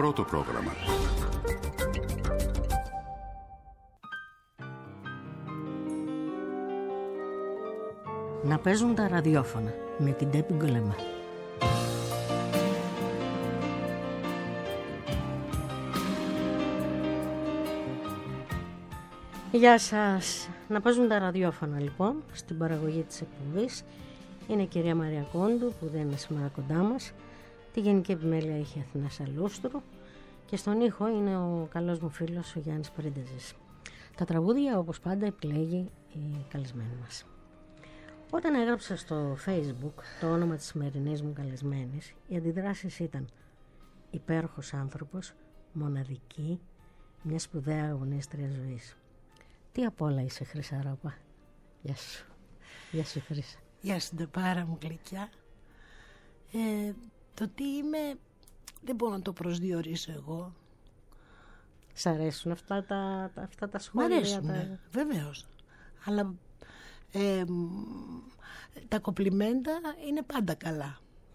πρώτο πρόγραμμα. Να παίζουν τα ραδιόφωνα με την Τέπη Γκολεμά. Γεια σας. Να παίζουν τα ραδιόφωνα λοιπόν. Στην παραγωγή της εκπομπής είναι η κυρία Μαρία Κόντου, που δεν είναι σήμερα κοντά μας. Τη γενική επιμέλεια έχει η Αθηνά Σαλούστρου και στον ήχο είναι ο καλός μου φίλος ο Γιάννης Πρίντεζης. Τα τραγούδια όπως πάντα επιλέγει η καλεσμένη μας. Όταν έγραψα στο Facebook το όνομα της σημερινής μου καλεσμένης, οι αντιδράσεις ήταν υπέροχος άνθρωπος, μοναδική, μια σπουδαία αγωνίστρια ζωής. Τι απ' όλα είσαι, Χρυσαρόπα? Γεια σου. Γεια σου, Χρύσα. Γεια σου, Ντεπάρα μου γλυκιά. Το τι είμαι δεν μπορώ να το προσδιορίσω εγώ. Σ' αρέσουν αυτά τα σχόλια? Μ' αρέσουν, βεβαίως. Αλλά τα κοπλιμέντα είναι πάντα καλά.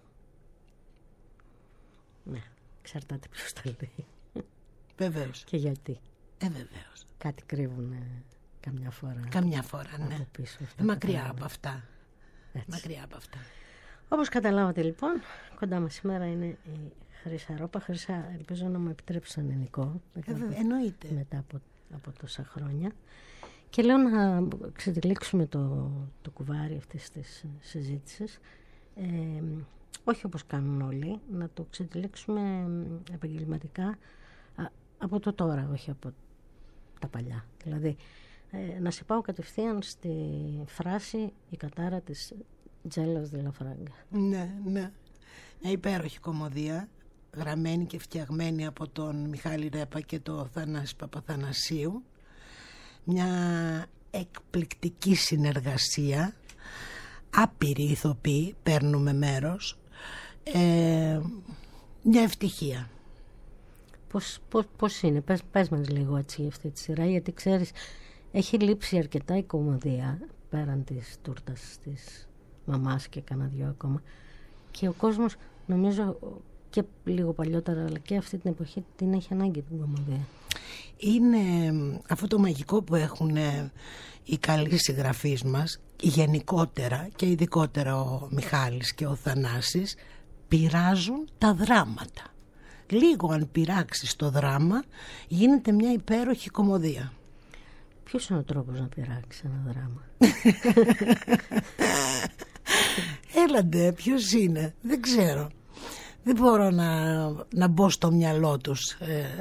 Ναι, εξαρτάται ποιος τα λέει. Βεβαίως. Και γιατί. Βεβαίως. Κάτι κρύβουν καμιά φορά. Καμιά φορά, ναι. Πίσω, μακριά από αυτά. Έτσι. Μακριά από αυτά. Όπως καταλάβατε λοιπόν, κοντά μας σήμερα είναι η Χρυσαρόπα. Χρυσά, ελπίζω να μου επιτρέψει έναν ελληνικό. Εννοείται. Μετά από τόσα χρόνια. Και λέω να ξετυλίξουμε το κουβάρι αυτής της συζήτησης. Όχι όπως κάνουν όλοι, να το ξετυλίξουμε επαγγελματικά από το τώρα, όχι από τα παλιά. Δηλαδή, να σε πάω κατευθείαν στη φράση «Η κατάρα της Τζέλας de la Franga». Ναι, ναι. Μια υπέροχη κομμωδία, γραμμένη και φτιαγμένη από τον Μιχάλη Ρέπα και τον Θανάση Παπαθανασίου. Μια εκπληκτική συνεργασία, άπειροι ηθοποιοί παίρνουμε μέρος, μια ευτυχία. Πώς είναι, πες μας λίγο έτσι αυτή τη σειρά, γιατί ξέρεις έχει λείψει αρκετά η κομμωδία πέραν της τούρτας της μαμάς και κανένα δυο ακόμα, και ο κόσμος νομίζω και λίγο παλιότερα αλλά και αυτή την εποχή την έχει ανάγκη την κομμωδία. Είναι αυτό το μαγικό που έχουν οι καλοί συγγραφείς μας, γενικότερα και ειδικότερα ο Μιχάλης και ο Θανάσης, πειράζουν τα δράματα. Λίγο αν πειράξεις το δράμα γίνεται μια υπέροχη κομμωδία. Ποιος είναι ο τρόπος να πειράξεις ένα δράμα? Έλαντε, ποιος είναι? Δεν ξέρω. Δεν μπορώ να μπω στο μυαλό τους,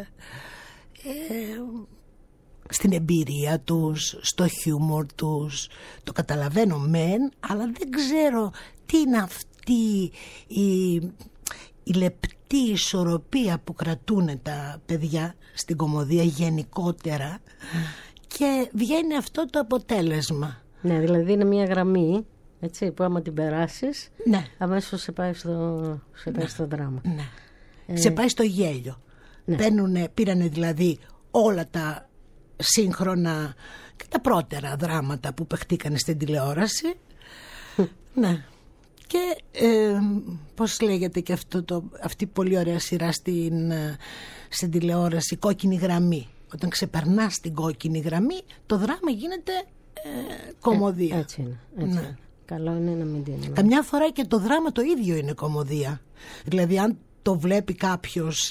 στην εμπειρία τους, στο χιούμορ τους. Το καταλαβαίνω μεν, αλλά δεν ξέρω τι είναι αυτή η λεπτή ισορροπία που κρατούν τα παιδιά στην κομμωδία γενικότερα, και βγαίνει αυτό το αποτέλεσμα. Ναι, δηλαδή είναι μια γραμμή, έτσι, που άμα την περάσεις, ναι, αμέσως σε πάει στο δράμα. Ναι. Σε πάει στο γέλιο. Ναι. Πήρανε δηλαδή όλα τα σύγχρονα και τα πρώτερα δράματα που παιχτήκανε στην τηλεόραση. Ναι. Και πώς λέγεται και αυτή η πολύ ωραία σειρά στην τηλεόραση, Κόκκινη γραμμή. Όταν ξεπερνάς την κόκκινη γραμμή, το δράμα γίνεται κομμωδία. Έτσι είναι. Έτσι. Ναι. Καλό είναι να μην την... Καμιά φορά και το δράμα το ίδιο είναι κομμωδία. Δηλαδή αν το βλέπει κάποιος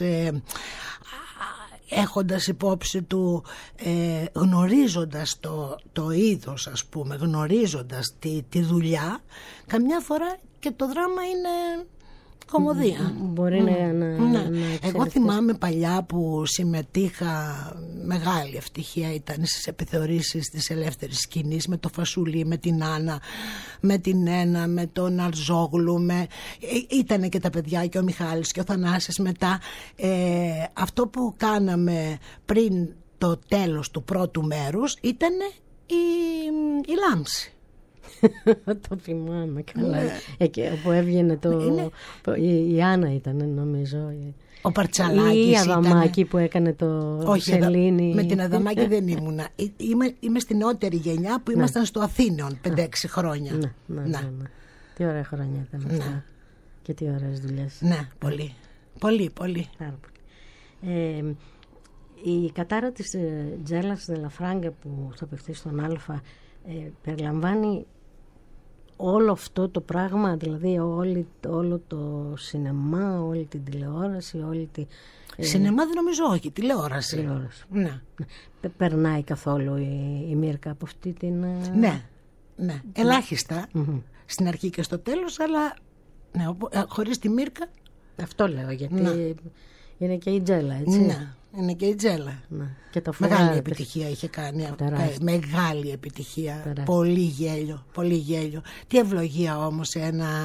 έχοντας υπόψη του, γνωρίζοντας το είδος, ας πούμε, γνωρίζοντας τη δουλειά, καμιά φορά και το δράμα είναι κομμωδία. Μπορεί να Εγώ θυμάμαι παλιά που συμμετείχα, μεγάλη ευτυχία ήταν, στις επιθεωρήσεις της ελεύθερης σκηνής, με το Φασούλη, με την Άννα, με την Ένα, με τον Αρζόγλου, ήτανε και τα παιδιά και ο Μιχάλης και ο Θανάσης μετά. Αυτό που κάναμε πριν το τέλος του πρώτου μέρους ήτανε η λάμψη. Το θυμάμαι καλά. Εκεί όπου έβγαινε η Άννα ήταν, νομίζω. Ο Παρτσαλάκης. Ή η Αδαμάκη που έκανε το Σελήνη. Με την Αδαμάκη δεν ήμουνα. Είμαι στην νεότερη γενιά που ήμασταν στο Αθήνεων 5-6 χρόνια. Ναι. Τι ωραία χρόνια ήταν αυτά. Και τι ωραίες δουλειές. Ναι, πολύ. Πολύ. Η κατάρα της Τζέλας Δελαφράγκα που θα παιχτεί στον Α περιλαμβάνει όλο αυτό το πράγμα, δηλαδή όλο το σινεμά, όλη την τηλεόραση, όλη τη... Σινεμά δεν νομίζω, όχι, τηλεόραση. Ναι. Περνάει καθόλου η Μύρκα από αυτή την... Ναι. Ελάχιστα, στην αρχή και στο τέλος, αλλά ναι, χωρίς τη Μύρκα... Αυτό λέω, γιατί είναι και η Τζέλα, έτσι. Ναι, είναι και η Τζέλα. Ναι. Και μεγάλη επιτυχία είχε κάνει. Μεγάλη επιτυχία. Τεράστια. Πολύ γέλιο. Τι ευλογία όμως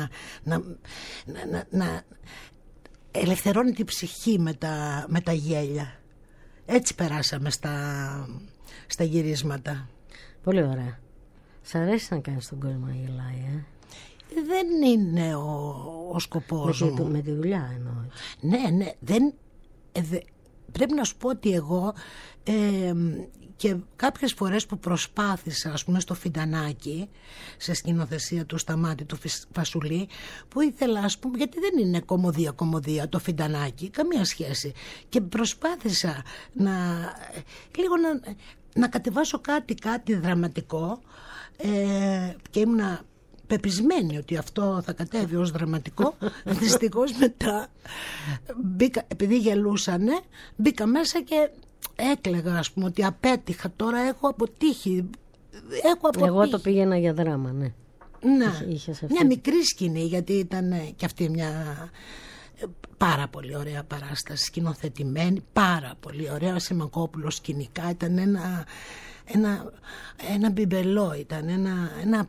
να ελευθερώνει την ψυχή με τα γέλια. Έτσι περάσαμε στα γυρίσματα. Πολύ ωραία. Σ' αρέσει να κάνεις τον κόσμο να γελάει, Δεν είναι ο σκοπός μου. Με τη δουλειά εννοώ. Ναι. Πρέπει να σου πω ότι εγώ και κάποιες φορές που προσπάθησα, ας πούμε, στο Φιντανάκι, σε σκηνοθεσία του Σταμάτη του Φασουλή, που ήθελα, ας πούμε, γιατί δεν είναι κομμωδία το Φιντανάκι, καμία σχέση, και προσπάθησα να κατεβάσω κάτι δραματικό, και ήμουνα πεπισμένη ότι αυτό θα κατέβει ως δραματικό. Δυστυχώς μετά επειδή γελούσανε, μπήκα μέσα και έκλαιγα, ας πούμε, ότι απέτυχα, τώρα έχω αποτύχει. Εγώ το πήγαινα για δράμα, ναι. Μια μικρή σκηνή, γιατί ήταν και αυτή μια πάρα πολύ ωραία παράσταση, σκηνοθετημένη, πάρα πολύ ωραία. Σιμακόπουλος σκηνικά, ήταν ένα μπιμπελό, ήταν ένα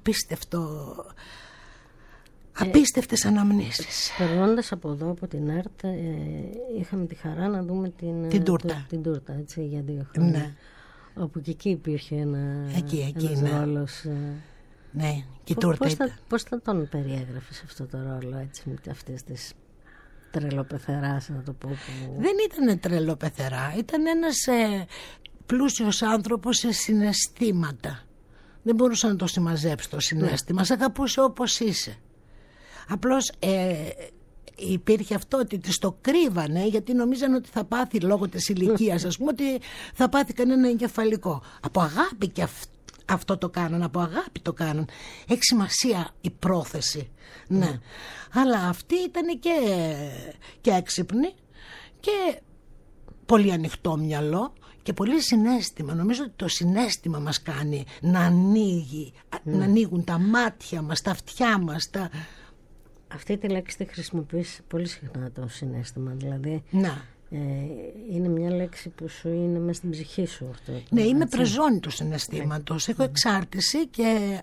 απίστευτες αναμνήσεις. Περνώντας από εδώ, από την ΕΡΤ, είχαμε τη χαρά να δούμε την τούρτα, έτσι, για 2 χρόνια. Ναι. Όπου και εκεί υπήρχε ένας ρόλος. Ναι, και η τούρτα πώς θα τον περιέγραφες αυτό το ρόλο, έτσι, με αυτές τις τρελοπεθεράς, να το πω. Δεν ήταν τρελοπεθερά, ήταν ένας πλούσιος άνθρωπος σε συναισθήματα. Δεν μπορούσα να το συμμαζέψω το συναίσθημα. Σ' αγαπούσε όπως είσαι. Απλώς υπήρχε αυτό ότι της το κρύβανε, γιατί νομίζανε ότι θα πάθει, λόγω της ηλικίας, ας πούμε, ότι θα πάθει κανένα εγκεφαλικό. Από αγάπη και αυτό το κάναν, από αγάπη το κάναν. Έχει σημασία η πρόθεση. Ναι. Αλλά αυτή ήταν και έξυπνη και πολύ ανοιχτό μυαλό και πολύ συναίσθημα. Νομίζω ότι το συναίσθημα μας κάνει να ανοίγουν τα μάτια μας, τα αυτιά μας. Αυτή τη λέξη τη χρησιμοποιείς πολύ συχνά, το συναίσθημα. Δηλαδή είναι μια λέξη που σου είναι μέσα στην ψυχή σου αυτό. Ναι, είμαι πρεζόνη του συναισθήματος. Έχω εξάρτηση και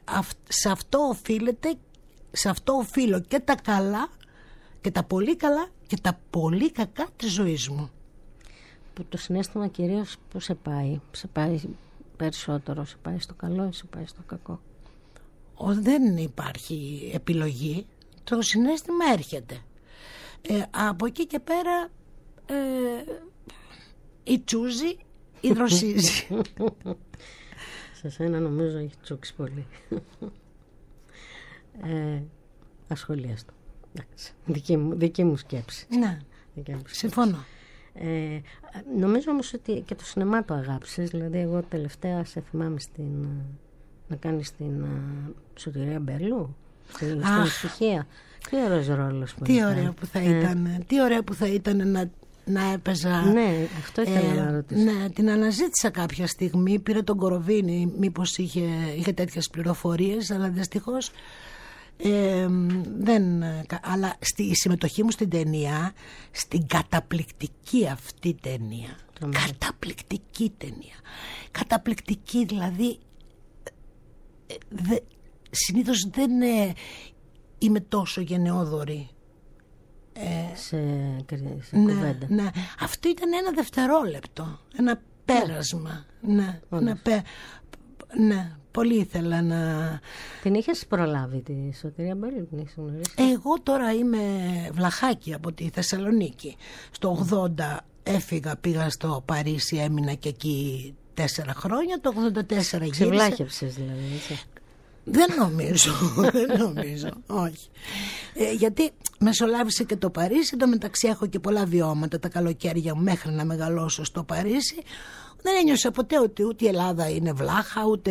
σε αυτό οφείλω και τα καλά και τα πολύ καλά και τα πολύ κακά της ζωής μου. Που το συναίσθημα κυρίως που σε πάει περισσότερο, σε πάει στο καλό ή σε πάει στο κακό? Δεν υπάρχει επιλογή. Το συναίσθημα έρχεται. Από εκεί και πέρα ή τσούζει ή δροσίζει. Σε σένα νομίζω έχει τσούξει πολύ. Ασχολίαστο. Δική μου σκέψη. Ναι, συμφωνώ. Νομίζω όμως ότι και το σινεμά το αγάπησες. Δηλαδή εγώ τελευταία σε θυμάμαι να κάνεις την Σωτηρία Μπερλού στην ευτυχία. Τι ωραίος ρόλος που τι ωραία που θα ήταν. Τι ωραία που θα ήταν να έπαιζα. Ναι, αυτό ήθελα να ρωτήσω. Ναι, την αναζήτησα κάποια στιγμή. Πήρε τον Κοροβίνη, μήπως είχε τέτοιες πληροφορίες, αλλά δυστυχώς αλλά στη συμμετοχή μου στην ταινία, στην καταπληκτική αυτή ταινία, καταπληκτική ταινία, καταπληκτική, δηλαδή συνήθως δεν είμαι τόσο γενναιόδορη σε κουβέντα. Ναι. Αυτό ήταν ένα δευτερόλεπτο, ένα πέρασμα. Ναι, πολύ ήθελα να... Την είχες προλάβει τη Σωτηρία Μπέλου, την είχες γνωρίσει? Εγώ τώρα είμαι βλαχάκι από τη Θεσσαλονίκη. Στο 80 έφυγα, πήγα στο Παρίσι, έμεινα και εκεί 4 χρόνια. Το 84 γύρισα. Ξεβλάχευσες δηλαδή, έτσι? Δεν νομίζω, όχι. Γιατί μεσολάβησε και το Παρίσι. Εν τω μεταξύ έχω και πολλά βιώματα τα καλοκαίρια μου μέχρι να μεγαλώσω στο Παρίσι. Δεν ένιωσα ποτέ ότι ούτε η Ελλάδα είναι βλάχα, ούτε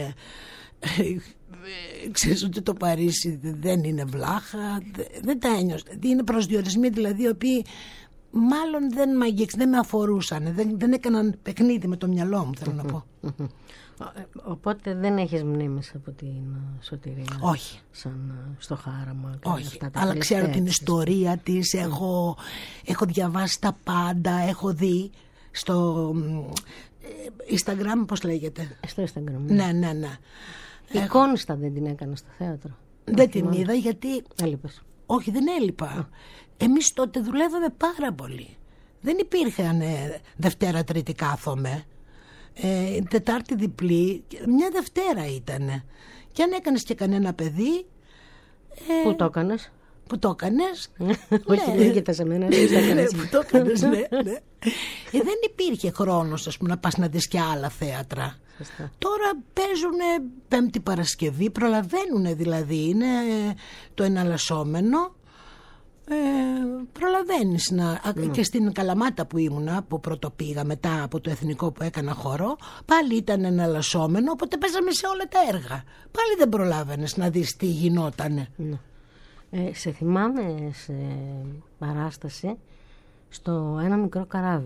ξέρεις ότι το Παρίσι δεν είναι βλάχα. Δεν τα ένιωσα. Είναι προσδιορισμοί δηλαδή οι οποίοι μάλλον δεν με αφορούσαν. Δεν έκαναν παιχνίδι με το μυαλό μου, θέλω να πω. Οπότε δεν έχεις μνήμες από την Σωτηρία? Όχι. Σαν στο Χάραμα? Όχι, αυτά τα αλλά ξέρω την ιστορία της. Έχω διαβάσει τα πάντα. Έχω δει στο Instagram, πώς λέγεται? Στο Instagram. Ναι. Η Κόνστα δεν την έκανε στο θέατρο? Δεν την είδα γιατί... Έλειπες? Όχι, δεν έλειπα. Εμείς τότε δουλεύαμε πάρα πολύ. Δεν υπήρχαν Δευτέρα Τρίτη κάθομαι. Τετάρτη διπλή. Μια Δευτέρα ήτανε. Και αν έκανες και κανένα παιδί... Πού το έκανες? Που το έκανες? Όχι, δεν κοιτάς εμένα. Που το έκανες, ναι. Δεν υπήρχε χρόνος, ας πούμε, να πας να δεις και άλλα θέατρα. Τώρα παίζουν Πέμπτη Παρασκευή, προλαβαίνουν δηλαδή, είναι το εναλλασσόμενο. Προλαβαίνεις και στην Καλαμάτα που ήμουνα, που πρώτο πήγα μετά από το εθνικό που έκανα χορό, πάλι ήταν εναλλασσόμενο, οπότε παίζαμε σε όλα τα έργα. Πάλι δεν προλάβαινες να δεις τι γινότανε. Σε θυμάμαι σε παράσταση στο Ένα Μικρό Καράβι.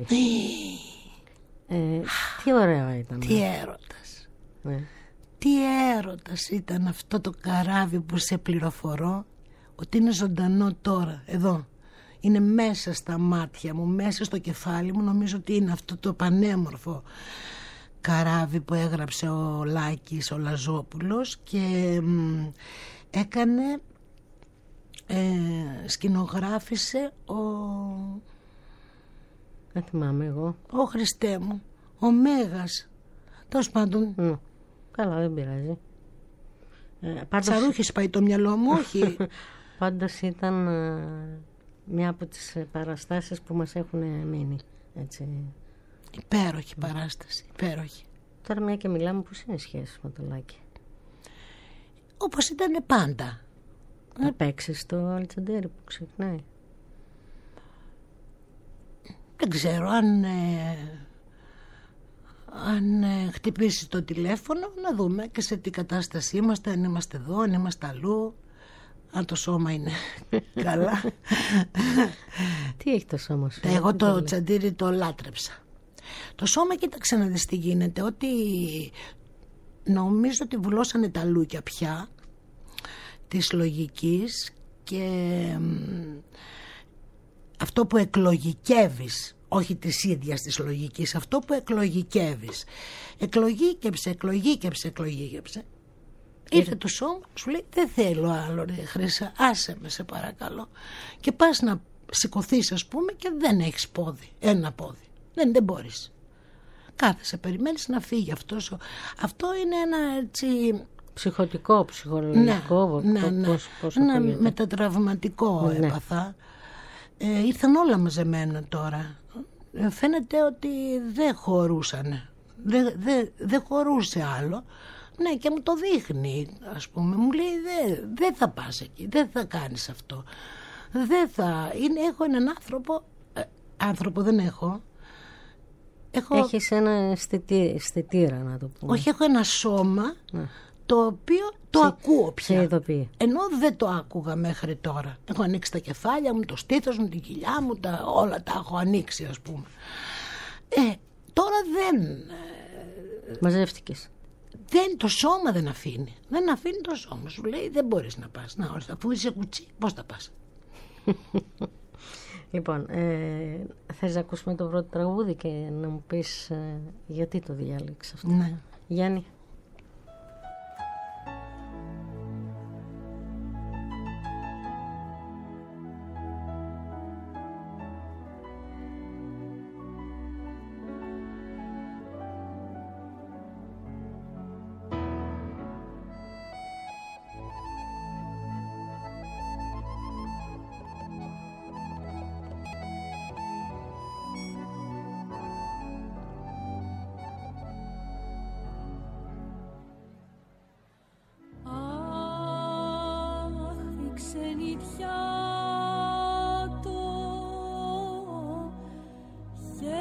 Τι ωραίο ήταν. Τι έρωτας. Τι έρωτας ήταν αυτό το καράβι που σε πληροφορώ ότι είναι ζωντανό τώρα, εδώ. Είναι μέσα στα μάτια μου, μέσα στο κεφάλι μου. Νομίζω ότι είναι αυτό το πανέμορφο καράβι που έγραψε ο Λάκης, ο Λαζόπουλος, και έκανε, σκηνογράφησε δεν θυμάμαι εγώ. Ο Χριστέ μου, ο Μέγας. Τέλος πάντων. Καλά, δεν πειράζει. Τσαρούχης πάει το μυαλό μου, όχι. Πάντως ήταν μια από τις παραστάσεις που μας έχουν μείνει. Έτσι. Υπέροχη παράσταση, υπέροχη. Τώρα μια και μιλάμε, πώς είναι η σχέση με το Λάκη? Όπως ήταν πάντα. Να παίξεις το Αλτσαντέρι που ξεχνάει? Δεν ξέρω αν χτυπήσει το τηλέφωνο, να δούμε και σε τι κατάσταση είμαστε, αν είμαστε εδώ, αν είμαστε αλλού, αν το σώμα είναι καλά. Τι έχει το σώμα σου? Εγώ το τσαντήρι το λάτρεψα. Το σώμα, κοίταξε να δεις τι γίνεται, ότι νομίζω ότι βουλώσανε τα λούκια πια της λογικής, και αυτό που εκλογικεύεις, όχι της ίδιας της λογικής, αυτό που εκλογικεύεις, εκλογήκεψε. Ήρθε το σώμα, σου λέει δεν θέλω άλλο ρε Χρύσα, άσε με σε παρακαλώ, και πας να σηκωθείς ας πούμε και δεν έχεις πόδι, ένα πόδι, δεν μπορείς, κάθεσαι, περιμένεις να φύγει αυτός. Αυτό είναι ένα έτσι ψυχωτικό, ψυχολογικό, ένα μετατραυματικό έπαθα. Ήρθαν όλα μαζεμένα τώρα. Φαίνεται ότι δεν χωρούσαν. Δεν χωρούσε άλλο. Ναι, και μου το δείχνει, ας πούμε. Μου λέει δεν θα πας εκεί, δεν θα κάνεις αυτό. Έχω έναν άνθρωπο δεν έχω. Έχεις ένα αισθητήρα, να το πούμε. Όχι, έχω ένα σώμα το οποίο το ακούω πια. Ενώ δεν το άκουγα μέχρι τώρα. Έχω ανοίξει τα κεφάλια μου, το στήθος μου, την κοιλιά μου, όλα τα έχω ανοίξει ας πούμε. Τώρα δεν... Μαζεύτηκες. Το σώμα δεν αφήνει. Δεν αφήνει το σώμα. Σου λέει δεν μπορείς να πας. Να, αφού είσαι κουτσί, πώς θα πας? Λοιπόν, θες να ακούσουμε το πρώτο τραγούδι και να μου πεις γιατί το διάλεξες αυτό? Ναι. Γιάννη.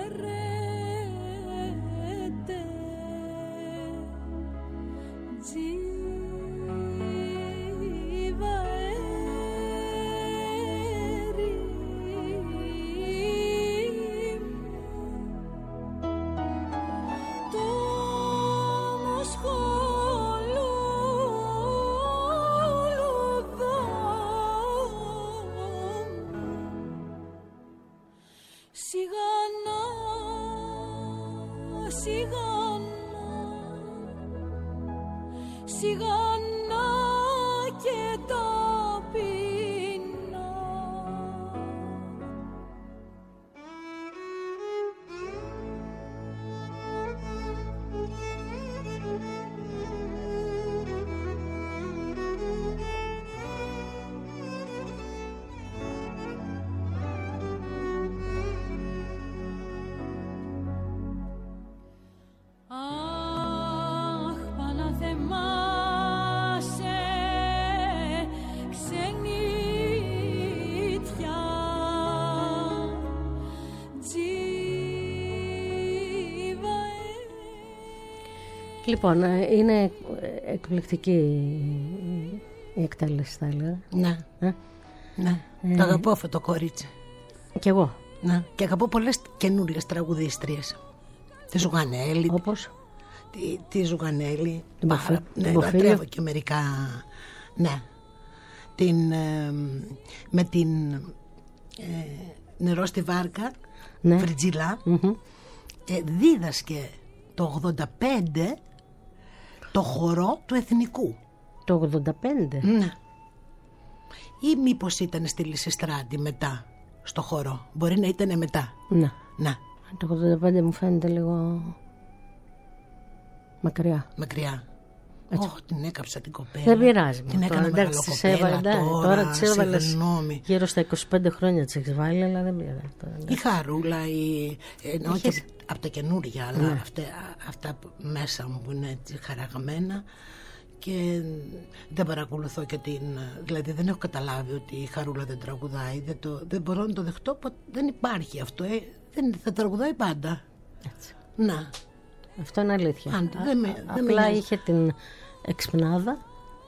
Λοιπόν, είναι εκπληκτική η εκτέλεση, θα έλεγα. Ναι. Ναι. Το αγαπώ αυτό το κορίτσι. Κι εγώ. Ναι. Και αγαπώ πολλές καινούριες τραγουδίστριες. Τη Ζουγανέλη. Όπως? Τη Ζουγανέλη. Ναι, λατρεύω και μερικά. Ναι. Με την Νερό στη Βάρκα. Ναι. Φριτζιλά. Δίδασκε το 85 το χορό του Εθνικού. Το 85? Ναι. Ή μήπως ήταν στη Λυσιστράτη μετά στο χορό. Μπορεί να ήταν μετά. Ναι. Ναι. Το 85 μου φαίνεται λίγο μακριά. Μακριά. Όχι, την έκαψα την κοπέλα. Δεν πειράζει. Την έκανα μεγαλοκοπέλα τώρα τις έβαλες συγγνώμη. γύρω στα 25 χρόνια τις έχεις βάλει, αλλά δεν πειράζει. Η Χαρούλα, όχι από τα καινούργια, αλλά ναι. Αυτά μέσα μου που είναι έτσι χαραγμένα. Και δεν παρακολουθώ και δηλαδή δεν έχω καταλάβει ότι η Χαρούλα δεν τραγουδάει. Δεν μπορώ να το δεχτώ. Δεν υπάρχει αυτό. Θα τραγουδάει πάντα. Έτσι. Να. Αυτό είναι αλήθεια. Απλά είχε την εξυπνάδα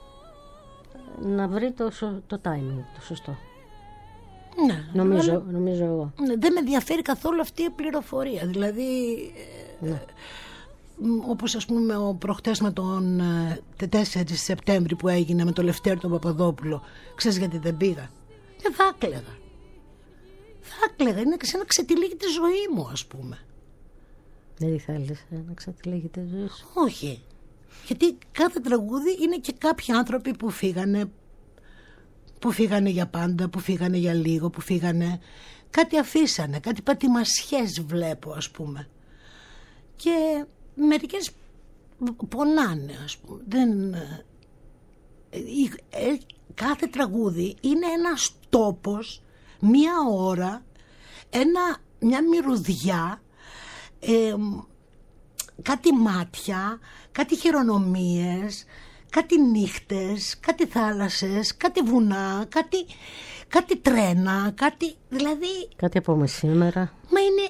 να βρει το timing το σωστό. Ναι, νομίζω εγώ. Δεν με ενδιαφέρει καθόλου αυτή η πληροφορία. Δηλαδή ναι. Όπως ας πούμε προχτές με τον 4 Σεπτέμβρη που έγινε με τον Λευτέρη τον Παπαδόπουλο. Ξέρεις γιατί δεν πήγα? Δεν θα έκλαιγα. Είναι σαν να ξετυλίγει τη ζωή μου, ας πούμε. Δεν θέλεις να ξετυλίγει τη ζωή σου? Όχι. Γιατί κάθε τραγούδι είναι και κάποιοι άνθρωποι που φύγανε για πάντα, που φύγανε για λίγο, που φύγανε, κάτι αφήσανε, κάτι πατημασιές βλέπω, ας πούμε. Και μερικές πονάνε, ας πούμε. Κάθε τραγούδι είναι ένας τόπος, μία ώρα, μια μυρωδιά, κάτι μάτια, κάτι χειρονομίες, κάτι νύχτες, κάτι θάλασσες, κάτι βουνά, κάτι τρένα, δηλαδή... Κάτι από μεσήμερα. Μα είναι...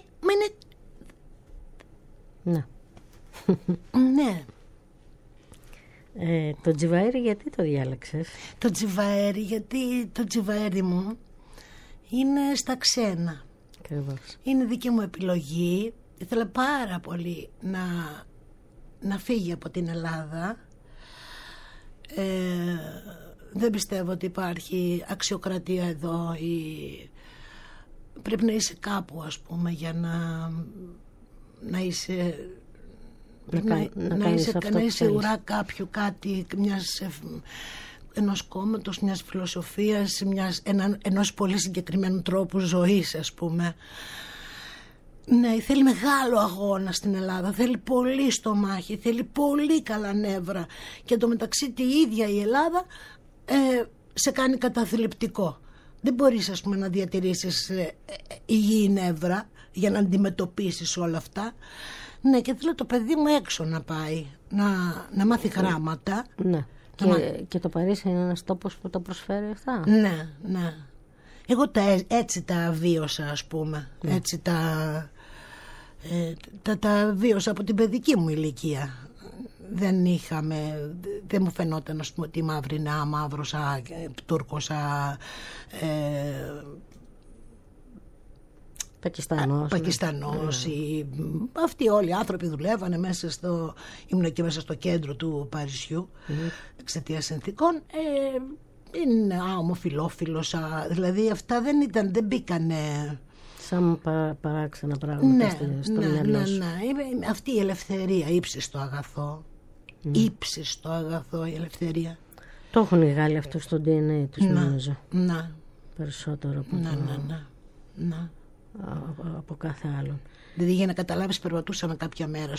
Ναι. Ναι. Το Τζιβαέρι γιατί το διάλεξες? Το Τζιβαέρι γιατί το Τζιβαέρι μου είναι στα ξένα. Ακριβώς. Είναι δική μου επιλογή. Ήθελα πάρα πολύ να φύγει από την Ελλάδα. Δεν πιστεύω ότι υπάρχει αξιοκρατία εδώ πρέπει να είσαι κάπου, ας πούμε, για να είσαι να είσαι ουρά κάποιου, κάτι, ενός κόμματος, μιας φιλοσοφίας, ενός πολύ συγκεκριμένου τρόπου ζωής, ας πούμε. Ναι, θέλει μεγάλο αγώνα στην Ελλάδα, θέλει πολύ στομάχι, θέλει πολύ καλά νεύρα, και εντωμεταξύ τη ίδια η Ελλάδα σε κάνει καταθλιπτικό. Δεν μπορείς, ας πούμε, να διατηρήσεις υγιή νεύρα για να αντιμετωπίσεις όλα αυτά. Ναι, και θέλω το παιδί μου έξω να πάει, να μάθει γράμματα. Ναι. Και το Παρίσι είναι ένας τόπος που τα προσφέρει αυτά. Ναι, ναι. Εγώ έτσι τα βίωσα, ας πούμε. Ναι. Έτσι τα βίωσα από την παιδική μου ηλικία. Δεν μου φαινόταν, ας πούμε, ότι μαύρη μαύρος, Τούρκος, Πακιστανός. Αυτοί όλοι οι άνθρωποι δουλεύανε μέσα ήμουν και μέσα στο κέντρο του Παρισιού εξαιτίας συνθήκων. Είναι ομοφυλόφιλος, δηλαδή αυτά δεν μπήκανε σαν παράξενα πράγματα στο μυαλό σου. Ναι. Αυτή η ελευθερία, ύψιστο αγαθό. Ύψιστο αγαθό η ελευθερία. Το έχουν οι Γάλλοι αυτό στο DNA τους, νομίζω. Ναι. Περισσότερο από Ναι. από κάθε άλλον. Δηλαδή, για να καταλάβεις, περπατούσαμε κάποια μέρα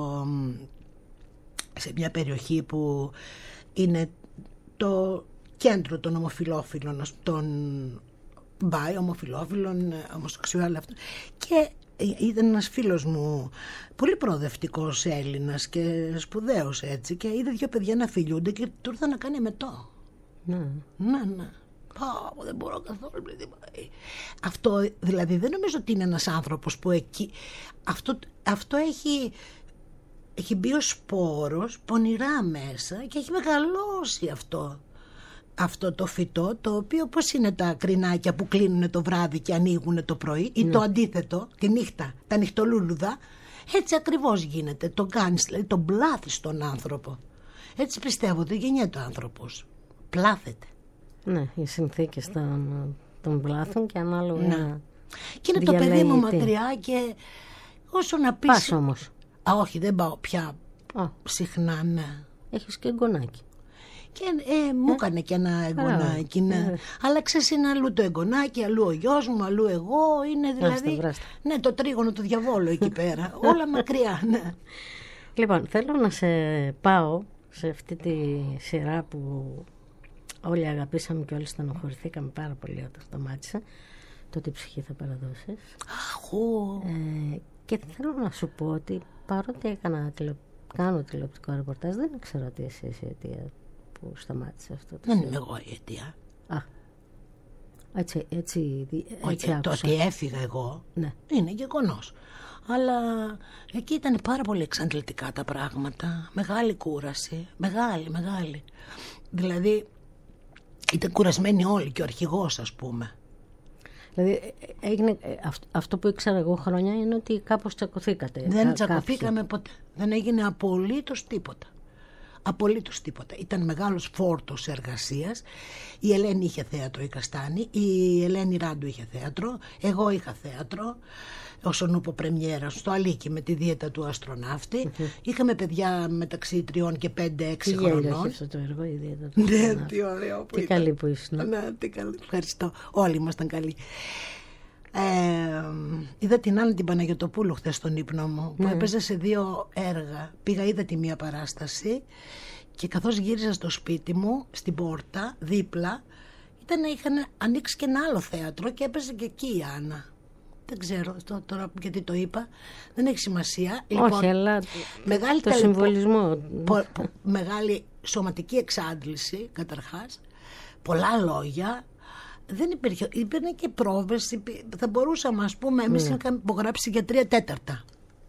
σε μια περιοχή που είναι το κέντρο των ομοφυλόφιλων, των μπάι, ομοφυλόφιλων, ομοσεξουάλ, αυτό. Και ήταν ένας φίλος μου, πολύ προοδευτικός Έλληνας και σπουδαίος έτσι, και είδε δύο παιδιά να φιλιούνται και του ήρθαν να κάνει εμετό. Ναι. Δεν μπορώ καθόλου. Αυτό δηλαδή δεν νομίζω ότι είναι ένας άνθρωπος που εκεί. Αυτό έχει μπει ο σπόρος πονηρά μέσα και έχει μεγαλώσει αυτό το φυτό, το οποίο πώς είναι τα κρινάκια που κλείνουν το βράδυ και ανοίγουν το πρωί, ή το αντίθετο, τη νύχτα, τα νυχτολούλουδα. Έτσι ακριβώς γίνεται. Το κάνεις, δηλαδή τον πλάθεις τον άνθρωπο. Έτσι πιστεύω ότι γεννιέται ο άνθρωπος. Πλάθεται. Ναι, οι συνθήκες των πλάθων και ανάλογα. Και είναι το παιδί μου μακριά και όσο να πεις. Πας όμως. Όχι, δεν πάω πια συχνά, ναι. Έχεις και εγγονάκι. Και μου έκανε και ένα εγγονάκι, ναι. Αλλά ξέρεις, είναι αλλού το εγγονάκι, αλλού ο γιος μου, αλλού εγώ. Είναι δηλαδή. Ναι, το τρίγωνο του διαβόλου εκεί πέρα. Όλα μακριά, ναι. Λοιπόν, θέλω να σε πάω σε αυτή τη σειρά που όλοι αγαπήσαμε και όλοι στενοχωρηθήκαμε πάρα πολύ όταν σταμάτησε. Το τι ψυχή θα παραδώσεις. Και θέλω να σου πω ότι παρότι κάνω τηλεοπτικό ρεπορτάζ, δεν ξέρω ότι εσύ είσαι η αιτία που σταμάτησε αυτό. Δεν είμαι εγώ η αιτία. Έτσι το ότι έφυγα εγώ, ναι, είναι γεγονός. Αλλά εκεί ήταν πάρα πολύ εξαντλητικά τα πράγματα. Μεγάλη κούραση. Μεγάλη. Δηλαδή ήταν κουρασμένοι όλοι και ο αρχηγός, ας πούμε. Δηλαδή έγινε, αυτό που ήξερα εγώ χρόνια είναι ότι κάπως τσακωθήκατε. Δεν τσακωθήκαμε ποτέ. Δεν έγινε απολύτως τίποτα. Ήταν μεγάλος φόρτος εργασίας. Η Ελένη είχε θέατρο, η Καστάνη. Η Ελένη Ράντου είχε θέατρο. Εγώ είχα θέατρο. Όσον ούπο πρεμιέρα στο Αλίκη με τη δίαιτα του αστροναύτη. Είχαμε παιδιά μεταξύ 3 και 5-6 χρονών. Αυτό το έργο, η δίαιτα του αστροναύτη. Ναι, τι ωραίο που τι ήταν. Καλή που ήσουν. Ναι, τι καλή. Ευχαριστώ. Όλοι ήμασταν καλοί. Είδα την Άννα την Παναγιωτοπούλου χθες στον ύπνο μου, που έπαιζε σε 2 έργα. Πήγα, είδα τη μία παράσταση και καθώς γύριζα στο σπίτι μου, στην πόρτα δίπλα είχαν ανοίξει και ένα άλλο θέατρο και έπαιζε και εκεί η Άννα. Δεν ξέρω τώρα γιατί το είπα, δεν έχει σημασία. Όχι, αλλά το συμβολισμό. Μεγάλη σωματική εξάντληση καταρχάς, πολλά λόγια. Δεν υπήρχε και πρόβες. Θα μπορούσαμε, ας πούμε, εμείς είχαμε υπογράψει για 3/4.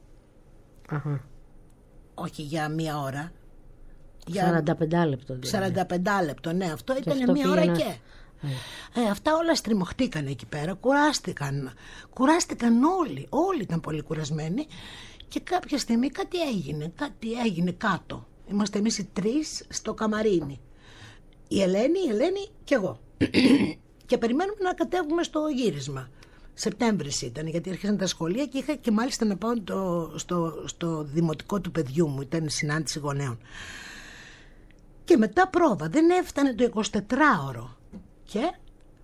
Όχι για 1 ώρα. 45 λεπτό. 45 λεπτό, ναι, αυτό ήταν 1 ώρα και. Αυτά όλα στριμωχτήκαν εκεί πέρα, κουράστηκαν όλοι ήταν πολύ κουρασμένοι και κάποια στιγμή κάτι έγινε κάτω. Είμαστε εμείς οι 3 στο καμαρίνι, η Ελένη και εγώ και περιμένουμε να κατέβουμε στο γύρισμα. Σεπτέμβρης ήταν, γιατί άρχισαν τα σχολεία και είχα και μάλιστα να πάω στο δημοτικό του παιδιού μου, ήταν συνάντηση γονέων. Και μετά πρόβα, δεν έφτανε το 24ωρο. Και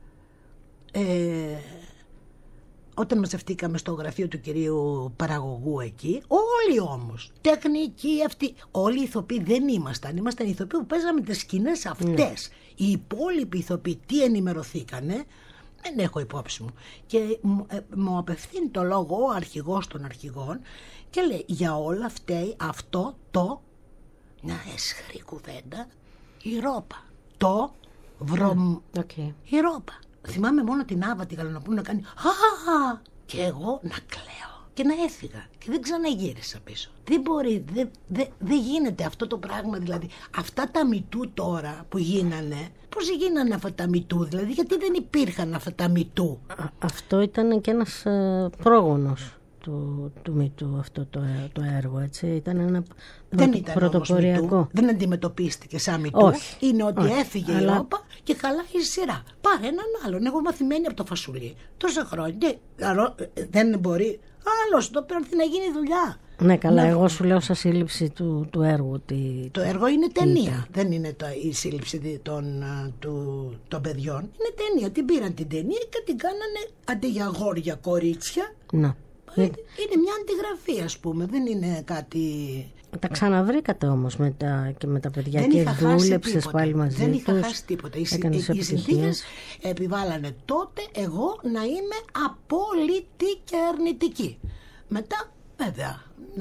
όταν μαζευτήκαμε στο γραφείο του κυρίου παραγωγού εκεί, όλοι όμως, τεχνικοί αυτοί, όλοι οι ηθοποιοί δεν ήμασταν ηθοποιοί που παίζαμε τις σκηνές αυτές. Οι υπόλοιποι ηθοποιοί τι ενημερωθήκανε, δεν έχω υπόψη μου. Και μου απευθύνει το λόγο ο αρχηγός των αρχηγών και λέει, για όλα φταίει αυτό μια έσχαρη κουβέντα, η ρόπα. Η ρόπα. Θυμάμαι μόνο την Άβα τη Γαλανοπούλου να κάνει και εγώ να κλαίω. και να έφυγα και δεν ξαναγύρισα πίσω. Δεν μπορεί, δεν γίνεται αυτό το πράγμα. Δηλαδή αυτά τα MeToo τώρα που γίνανε, πώς γίνανε αυτά τα MeToo, δηλαδή γιατί δεν υπήρχαν αυτά τα MeToo? Αυτό ήταν και ένας πρόγονος του MeToo, αυτό το έργο, έτσι. Ήταν ένα πρωτοποριακό. Δεν αντιμετωπίστηκε σαν MeToo. Είναι ότι έφυγε η Ρόπα και χαλάει η σειρά. Πάρε έναν άλλον. Εγώ μαθημένη από το φασουλί τόσα χρόνια. Δεν μπορεί άλλος το πρέπει να γίνει δουλειά. Ναι, καλά, εγώ σου λέω σαν σύλληψη του έργου. Το έργο είναι ταινία. Δεν είναι η σύλληψη των παιδιών. Είναι ταινία. Την πήραν την ταινία και την κάνανε αντί για αγόρια κορίτσια. Να. Είναι μια αντιγραφή, ας πούμε. Δεν είναι κάτι. Τα ξαναβρήκατε όμως και με τα παιδιά και δούλεψες πάλι μαζί τους. Δεν είχα χάσει τίποτα. Οι συνθήκες επιβάλλανε τότε εγώ να είμαι απόλυτη και αρνητική. Μετά, βέβαια,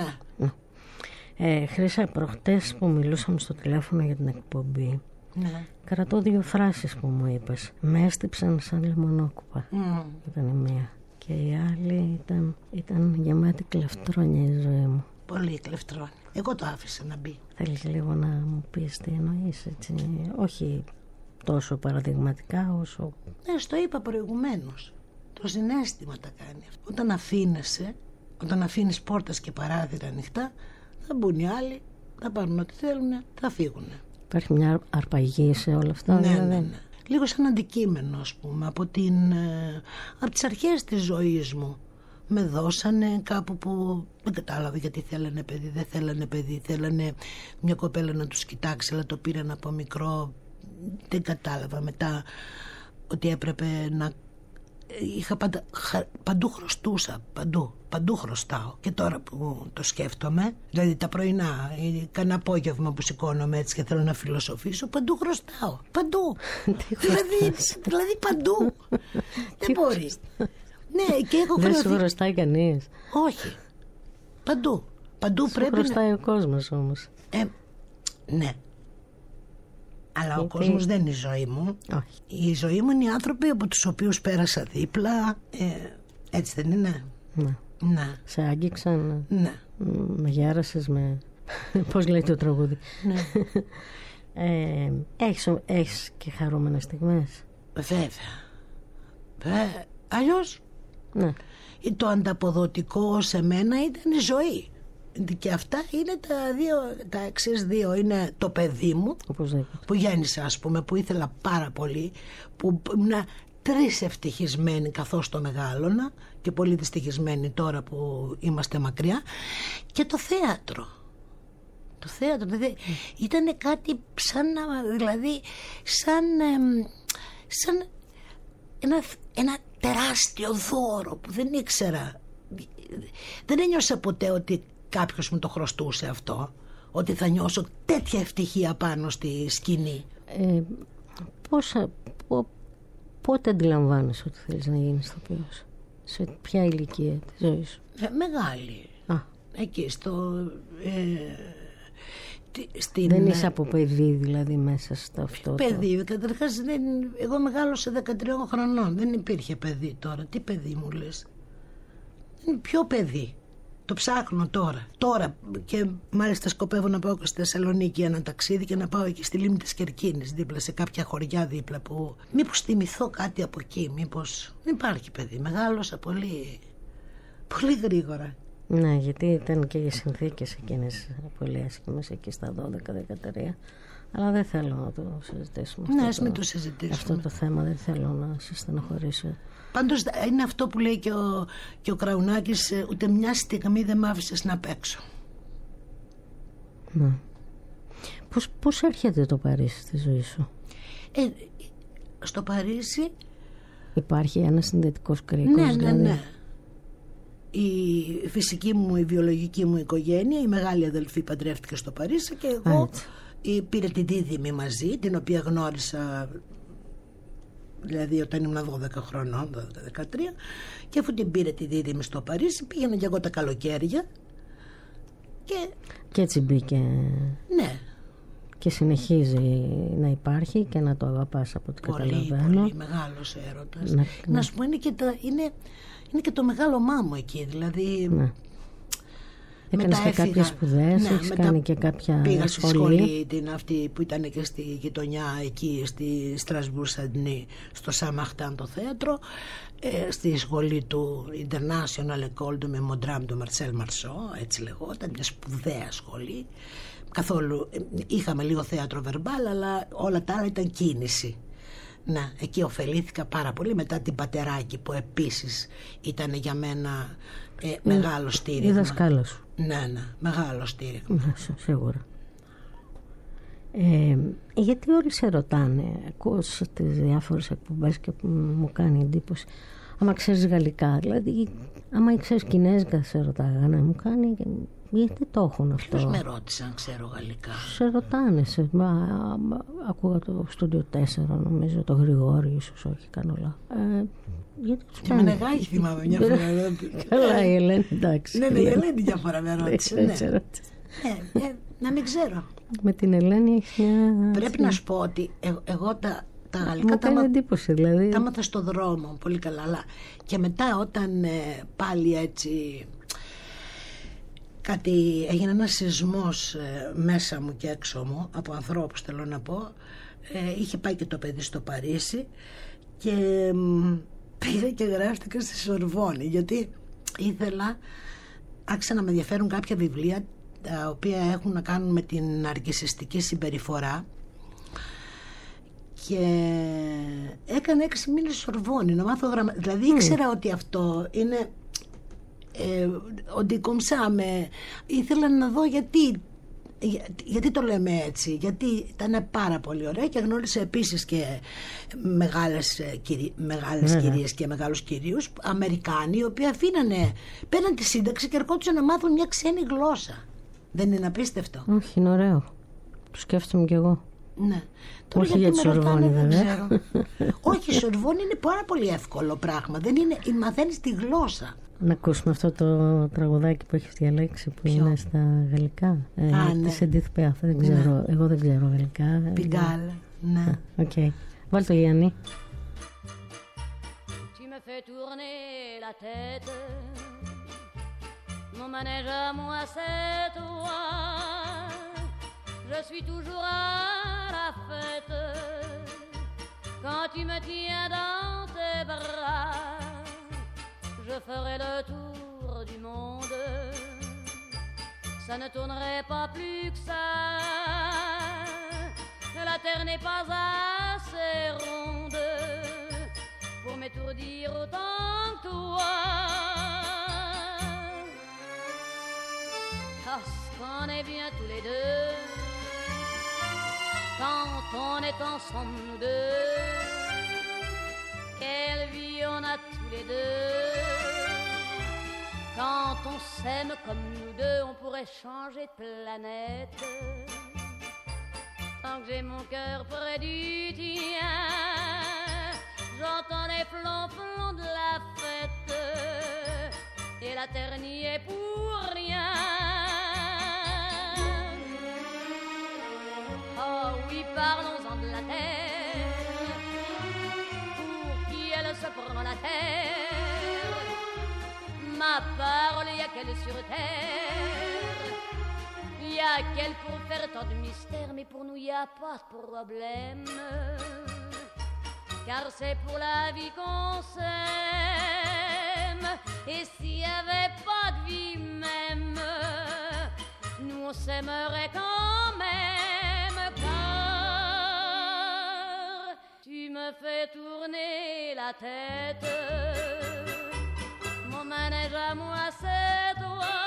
ναι. Χρύσα, προχτές που μιλούσαμε στο τηλέφωνο για την εκπομπή, κρατώ 2 φράσεις που μου είπες. Με έστυψαν σαν λεμονόκουπα. Ήταν η μία. Και η άλλη ήταν γεμάτη κλεφτρόνια η ζωή μου. Πολύ κλεφτρόνια. Εγώ το άφησα να μπει. Θέλεις λίγο να μου πεις τι εννοείς, έτσι? Όχι τόσο παραδειγματικά όσο... Ναι, στο είπα προηγουμένως. Το συναίσθημα τα κάνει αυτό. Όταν αφήνεις πόρτες και παράθυρα ανοιχτά, θα μπουν οι άλλοι, θα πάρουν ό,τι θέλουν, θα φύγουν. Υπάρχει μια αρπαγή σε όλα αυτά. Ναι. Λίγο σαν αντικείμενο, ας πούμε, από τις αρχές της ζωής μου. Με δώσανε κάπου που δεν κατάλαβα γιατί θέλανε παιδί, δεν θέλανε παιδί. Θέλανε μια κοπέλα να τους κοιτάξει, αλλά το πήραν από μικρό. Δεν κατάλαβα μετά ότι έπρεπε να... Παντού χρωστούσα, παντού χρωστάω. Και τώρα που το σκέφτομαι, δηλαδή τα πρωινά, κανένα απόγευμα που σηκώνομαι έτσι και θέλω να φιλοσοφήσω, παντού χρωστάω. Παντού. δηλαδή παντού. Δεν μπορεί. Ναι, και έχω δεν σου χρωστάει κανείς? Όχι. Παντού σου πρέπει χρωστάει ο κόσμος όμως. Ναι. Αλλά ο κόσμος δεν είναι η ζωή μου. Όχι. Η ζωή μου είναι οι άνθρωποι από τους οποίους πέρασα δίπλα. Έτσι δεν είναι? Ναι. Σε άγγιξαν? Ναι. Με γέρασες με... Πώς λέει το τραγούδι? Ναι. Έχεις και χαρούμενες στιγμές? Βέβαια. Αλλιώς το ανταποδοτικό σε μένα ήταν η ζωή. Και αυτά είναι τα εξής δύο. Είναι το παιδί μου που γέννησα, ας πούμε, που ήθελα πάρα πολύ, που ήμουν 3 ευτυχισμένη καθώς το μεγάλωνα και πολύ δυστυχισμένη τώρα που είμαστε μακριά, και το θέατρο. Το θέατρο δηλαδή ήταν κάτι σαν ένα τεράστιο δώρο που δεν ήξερα. Δεν ένιωσα ποτέ ότι κάποιος μου το χρωστούσε αυτό, ότι θα νιώσω τέτοια ευτυχία πάνω στη σκηνή. Πότε αντιλαμβάνεσαι ότι θέλεις να γίνεις ηθοποιός? Σε ποια ηλικία της ζωής σου? Μεγάλη. Εκεί δεν είσαι από παιδί δηλαδή μέσα στο αυτό? Παιδί, καταρχάς εγώ μεγάλωσα 13 χρονών. Δεν υπήρχε παιδί τώρα. Τι παιδί μου λες? Ποιο παιδί? Το ψάχνω τώρα και μάλιστα σκοπεύω να πάω και στη Θεσσαλονίκη ένα ταξίδι και να πάω εκεί στη λίμνη της Κερκίνης, δίπλα σε κάποια χωριά δίπλα, που μήπως θυμηθώ κάτι από εκεί. Μήπως δεν υπάρχει παιδί. Μεγάλωσα πολύ γρήγορα. Ναι, γιατί ήταν και οι συνθήκες εκείνες πολύ άσχημες εκεί στα 12-13. Αλλά δεν θέλω να το συζητήσουμε. Ναι, ας μην το συζητήσουμε. Αυτό το θέμα δεν θέλω να σε στεναχωρήσω. Πάντως είναι αυτό που λέει και ο Κραουνάκης, ούτε μια στιγμή δεν μ' άφησες να παίξω. Ναι. Πώς έρχεται το Παρίσι στη ζωή σου? Στο Παρίσι υπάρχει ένα συνδετικός κρίκος? Ναι. Η φυσική μου, η βιολογική μου οικογένεια, η μεγάλη αδελφή παντρεύτηκε στο Παρίσι και εγώ πήρε την δίδυμη μαζί, την οποία γνώρισα δηλαδή όταν ήμουν 12 χρονών, 12-13, και αφού την πήρε τη δίδυμη στο Παρίσι, πήγαινα και εγώ τα καλοκαίρια και έτσι μπήκε. Ναι. και συνεχίζει να υπάρχει και να το αγαπάς από ό,τι καταλαβαίνω. Πολύ μεγάλος έρωτας. Να σου πω, είναι και το μεγάλο μάμο εκεί, δηλαδή. Ναι. Έκανες και κάποιες σπουδές, έχεις κάνει και κάποια πήγα στη σχολή την αυτή που ήταν και στη γειτονιά εκεί στη Στρασβούρ Σαντνή, στο Σαμαχτάν το θέατρο, στη σχολή του International École de Mémodrame του Μαρσέλ Μαρσό, έτσι λεγόταν, μια σπουδαία σχολή. Καθόλου, είχαμε λίγο θέατρο βερμπάλ, αλλά όλα τα άλλα ήταν κίνηση. Να, εκεί ωφελήθηκα πάρα πολύ, μετά την Πατεράκη που επίσης ήταν για μένα μεγάλο στήριγμα. Η δασκάλα σου. Ναι, μεγάλο στήριγμα. Σίγουρα. Γιατί όλοι σε ρωτάνε, ακούω τις διάφορες εκπομπές και μου κάνει εντύπωση, άμα ξέρεις γαλλικά, δηλαδή άμα ξέρεις κινέζικα σε ρωτάγανε, μου κάνει, γιατί το έχουν αυτό. Ποιος με ρώτησε αν ξέρω γαλλικά. Σε ρωτάνε, ακούγα το Studio 4 νομίζω, το Γρηγόρη, ίσως όχι, κάνω λάθος. Γιατί τους και με νεγάκι θυμάμαι μια φορά. Καλά, η Ελένη, εντάξει. Ναι, η Ελένη μια φορά με ρώτησε. Να μην ξέρω. Με την Ελένη έχει μια... Πρέπει να σου πω ότι εγώ τα γαλλικά μου κάνει εντύπωση, δηλαδή. Τα έμαθα στο δρόμο πολύ καλά, αλλά και μετά όταν πάλι έτσι κάτι έγινε, ένας σεισμός μέσα μου και έξω μου από ανθρώπους, θέλω να πω, είχε πάει και το παιδί στο Παρίσι και πήγα και γράφτηκα στη Σορβόνη, γιατί άρχισα να με ενδιαφέρουν κάποια βιβλία τα οποία έχουν να κάνουν με την ναρκισσιστική συμπεριφορά και έκανα 6 μήνες Σορβόνη να μάθω δηλαδή ήξερα ότι αυτό είναι ότι κομψάμε, ήθελα να δω γιατί το λέμε έτσι, γιατί ήταν πάρα πολύ ωραία και γνώρισα επίσης και μεγάλες κυρίες και μεγάλους κυρίους Αμερικάνοι, οι οποίοι πέραν τη σύνταξη και ερχόντουσαν να μάθουν μια ξένη γλώσσα. Δεν είναι απίστευτο? Όχι, είναι ωραίο. Το σκέφτομαι κι εγώ. Ναι. Όχι για τη Σορβόνη βέβαια. Όχι, η Σορβόνη είναι πάρα πολύ εύκολο πράγμα. Δεν είναι, μαθαίνεις τη γλώσσα. Να ακούσουμε αυτό το τραγουδάκι που έχεις διαλέξει που είναι στα γαλλικά. Της Edith Piaf, δεν ξέρω. Εγώ δεν ξέρω γαλλικά. Πιγκάλ, ναι. Οκ. Βάλ' το, Γιάννη. Tu me fais tourner la tête. Mon manège à moi c'est toi. Je suis toujours à la fête. Quand tu me tiens dans tes bras, je ferai le tour du monde. Ça ne tournerait pas plus que ça. La terre n'est pas assez ronde pour m'étourdir autant que toi. Parce qu'on est bien tous les deux quand on est ensemble nous deux. Quelle vie on a tous les deux. Quand on s'aime comme nous deux, on pourrait changer de planète. Tant que j'ai mon cœur près du tien, j'entends les flonflons de la fête. Et la terre n'y est pour rien. Oh oui, parlons-en de la terre. Pour qui elle se prend la terre. Ma parole, y a qu'elle sur terre. Y a qu'elle pour faire tant de mystères. Mais pour nous, y a pas de problème. Car c'est pour la vie qu'on s'aime. Et s'il y avait pas de vie même, nous on s'aimerait quand même. Car tu me fais tourner la tête. Mon manège à moi c'est toi.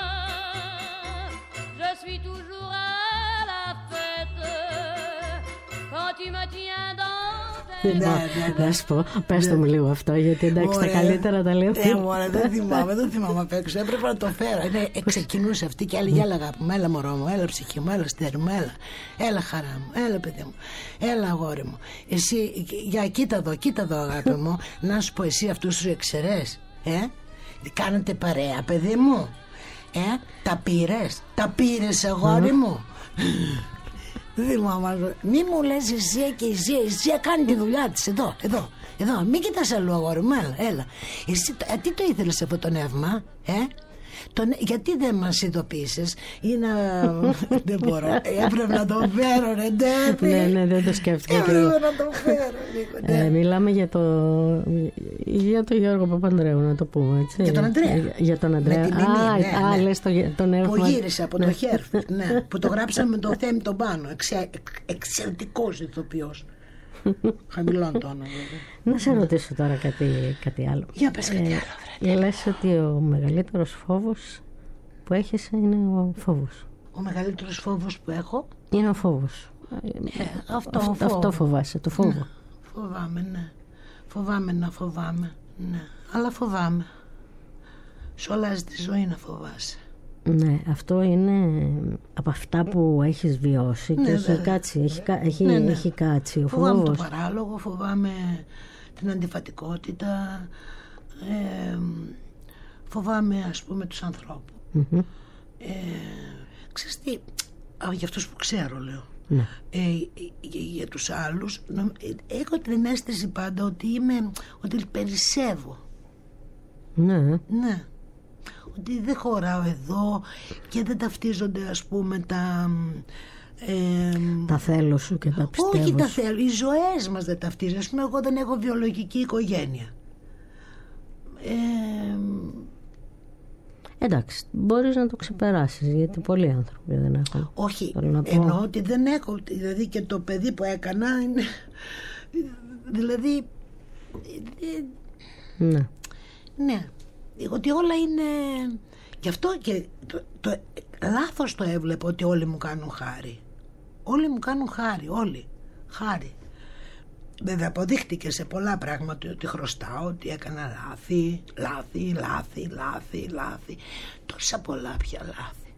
Je suis toujours à la fête. Quand tu me tiens dans Να σου πω, πες το μου λίγο αυτό, γιατί εντάξει τα καλύτερα τα λέω. Δεν θυμάμαι απ' έξω. Έπρεπε να το φέρω. Ξεκινούσε αυτή και έλεγε: έλα αγάπη μου, έλα μωρό μου, έλα ψυχή μου, έλα στέρι μου, έλα χαρά μου, έλα παιδί μου, έλα αγόρι μου. Εσύ, για κοίτα εδώ αγάπη μου, να σου πω, εσύ αυτούς τους εξαιρές, κάνετε παρέα παιδί μου, τα πήρες αγόρι μου. Μη μου λες εσύ και εσύ κάνει τη δουλειά της. Εδώ, μην κοιτάς αλλού αγόρι μου, έλα. Εσύ τι το ήθελες αυτό το νεύμα, γιατί δεν μας ειδοποίησες? Ή να... Δεν μπορώ, έπρεπε να το φέρω ρε Ντέπη. Ναι, δεν το σκέφτηκα. Έπρεπε να το φέρω. Μιλάμε για το Γιώργο Παπανδρέου, να το πούμε έτσι. Για τον Ανδρέα. Για τον Ανδρέα. Λες τον νεύμα. Που γύρισε από το Χέρφ, που το γράψαμε με το Θέμη τον Πάνο. Εξαιρετικός ηθοποιός. Χαμηλών τόνο βέβαια. Να σε ρωτήσω τώρα κάτι άλλο. Για πες κάτι άλλο. Λες ότι ο μεγαλύτερος φόβος που έχεις είναι ο φόβος. Ο μεγαλύτερος φόβος που έχω είναι ο φόβος. Αυτό φοβάσαι, το φόβο. Ναι, φοβάμαι, ναι. Φοβάμαι να φοβάμαι, ναι. Αλλά φοβάμαι. Σε όλα τη ζωή να φοβάσαι. Ναι, αυτό είναι από αυτά που έχεις βιώσει και έχει κάτσει. Έχει κάτσει ο φόβος. Φοβάμαι το παράλογο, φοβάμαι την αντιφατικότητα, φοβάμαι ας πούμε τους ανθρώπους. Ξέρεις τι, για αυτούς που ξέρω λέω. Ναι. Για τους άλλους έχω την αίσθηση πάντα ότι περισσεύω. Ναι. Ότι δεν χωράω εδώ και δεν ταυτίζονται ας πούμε τα θέλω σου και τα πιστεύω. Όχι τα θέλω, οι ζωές μας δεν ταυτίζονται. Ας πούμε εγώ δεν έχω βιολογική οικογένεια. Εντάξει, μπορείς να το ξεπεράσεις, γιατί πολλοί άνθρωποι δεν έχουν. Όχι, εννοώ ότι δεν έχω. Δηλαδή και το παιδί που έκανα είναι, δηλαδή ναι, ότι όλα είναι. Γι' αυτό και το λάθος το έβλεπα, ότι όλοι μου κάνουν χάρη. Όλοι μου κάνουν χάρη, όλοι. Χάρη. Βέβαια αποδείχτηκε σε πολλά πράγματα ότι χρωστάω, ότι έκανα λάθη. Τόσα πολλά πια λάθη.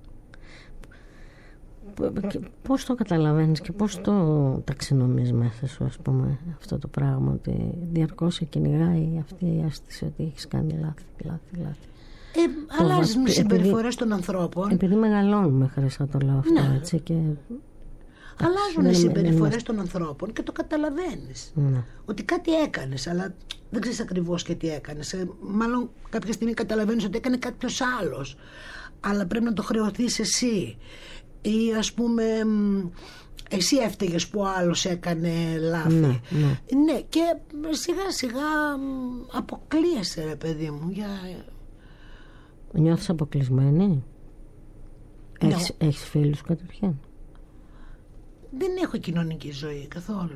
Πώς το καταλαβαίνεις και πώς το ταξινομείς μέσα σου, ας πούμε, αυτό το πράγμα, ότι διαρκώς σε κυνηγάει αυτή η αίσθηση ότι έχεις κάνει λάθη. Αλλάζουν οι συμπεριφορές των ανθρώπων. Επειδή μεγαλώνουμε, χαρίσα το λέω αυτό, ναι. Έτσι και... Αλλάζουν οι συμπεριφορές των ανθρώπων και το καταλαβαίνεις. Ότι κάτι έκανες, αλλά δεν ξέρεις ακριβώς και τι έκανες. Μάλλον κάποια στιγμή καταλαβαίνεις ότι έκανε κάποιος άλλος, αλλά πρέπει να το χρεωθείς εσύ. Ή ας πούμε εσύ έφταιγες που ο άλλος έκανε λάθη. Ναι, και σιγά σιγά αποκλείεσαι ρε παιδί μου. Νιώθεις αποκλεισμένη? Έχεις φίλους καταρχήν? Δεν έχω κοινωνική ζωή καθόλου.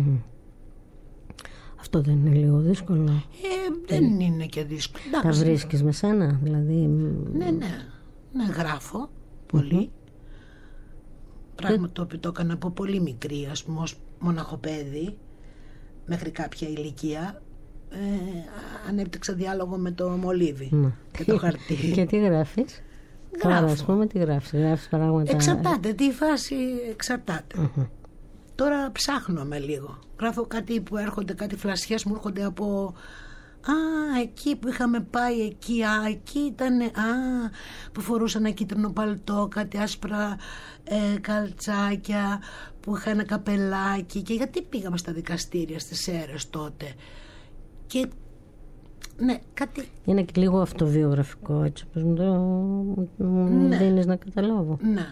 Αυτό δεν είναι λίγο δύσκολο? Δεν είναι και δύσκολο. Τα βρίσκεις με σένα δηλαδή? Ναι, γράφω πολύ. Πράγμα το οποίο το έκανα από πολύ μικρή, ας πούμε, ως μοναχοπέδι, μέχρι κάποια ηλικία. Ανέπτυξα διάλογο με το μολύβι και το χαρτί. Και τι γράφεις? Τώρα ας πούμε τι γράφεις πράγματα... Εξαρτάται, τη φάση εξαρτάται. Τώρα ψάχνομαι λίγο. Γράφω κάτι που έρχονται, κάτι φλασιές μου έρχονται από... εκεί που είχαμε πάει, εκεί ήταν, που φορούσα ένα κίτρινο παλτό, κάτι άσπρα καλτσάκια, που είχα ένα καπελάκι, και γιατί πήγαμε στα δικαστήρια στις Σέρρες τότε. Και ναι, κάτι... Είναι και λίγο αυτοβιογραφικό, έτσι όπως μου δίνεις να καταλάβω. Ναι.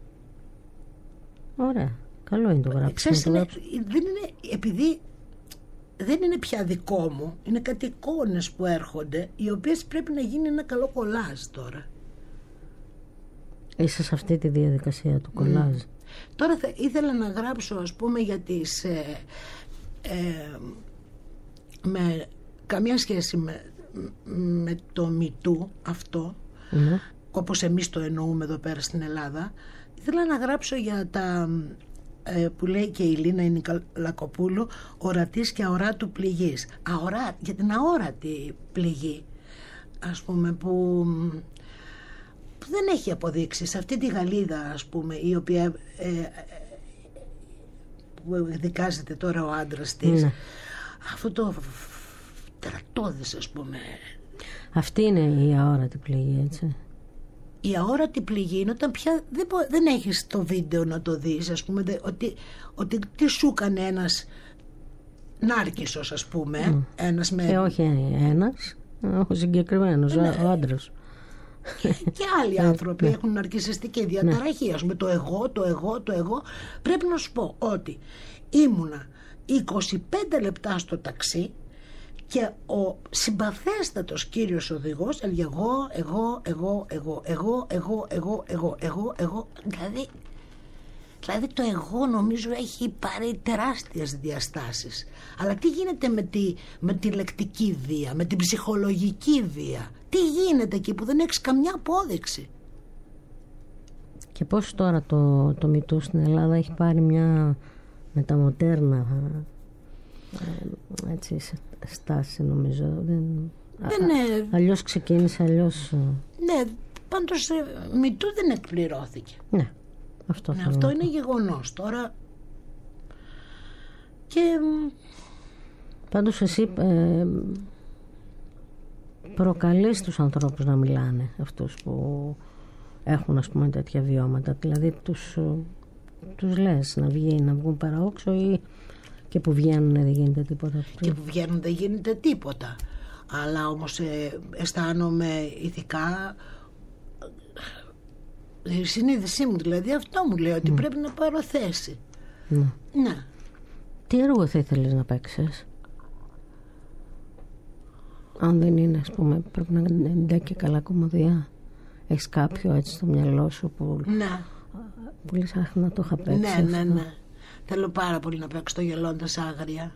Ωραία, καλό είναι το γράψιμο. Επειδή δεν είναι πια δικό μου, είναι κάτι εικόνες που έρχονται, οι οποίες πρέπει να γίνει ένα καλό κολάζ τώρα. Είσαι σε αυτή τη διαδικασία του κολάζ. Τώρα ήθελα να γράψω, ας πούμε, για τις με καμία σχέση με το μητού αυτό, όπως εμείς το εννοούμε εδώ πέρα στην Ελλάδα. Ήθελα να γράψω για τα που λέει και η Λίνα Νικολακοπούλου, ορατής και αοράτου πληγής. Για την αόρατη πληγή, ας πούμε, που δεν έχει αποδείξει. Σε αυτή τη Γαλλίδα, ας πούμε, η οποία που δικάζεται τώρα ο άντρας της, αυτό το τερατώδες, ας πούμε. Αυτή είναι η αόρατη πληγή, έτσι. η αόρατη πληγή είναι όταν πια δεν έχεις το βίντεο να το δεις, ας πούμε, ότι τι σου έκανε ένας νάρκισσος, ας πούμε, ένας με... όχι ένας, ο συγκεκριμένος, ο άντρας. Και άλλοι άνθρωποι έχουν ναρκισσιστική διαταραχή, ας πούμε, το εγώ. Πρέπει να σου πω ότι ήμουνα 25 λεπτά στο ταξί και ο συμπαθέστατος κύριος οδηγός έλεγε εγώ. Δηλαδή το εγώ νομίζω έχει πάρει τεράστιες διαστάσεις. Αλλά τι γίνεται με τη λεκτική βία, με την ψυχολογική βία? Τι γίνεται εκεί που δεν έχεις καμιά απόδειξη? Και πώς τώρα το μητού στην Ελλάδα έχει πάρει μια μεταμοντέρνα έτσι στάση, νομίζω. Αλλιώς ξεκίνησε, αλλιώς... Ναι, πάντως μητού δεν εκπληρώθηκε. Ναι, αυτό είναι γεγονός τώρα. Και πάντως εσύ προκαλείς τους ανθρώπους να μιλάνε, αυτούς που έχουν, ας πούμε, τέτοια βιώματα. Δηλαδή τους λες να βγουν παραόξω, ή και που βγαίνουν δεν γίνεται τίποτα? Και που βγαίνουν δεν γίνεται τίποτα. Αλλά όμως αισθάνομαι ηθικά, η συνείδησή μου δηλαδή αυτό μου λέει, ότι πρέπει να πάρω θέση. Ναι. Τι έργο θα ήθελες να παίξεις? Αν δεν είναι, ας πούμε, πρέπει να είναι και καλά κομμωδία. Έχεις κάποιο έτσι στο μυαλό σου που λες, αχ, να το είχα παίξει? Ναι. Θέλω πάρα πολύ να παίξω το Γελώντας Άγρια,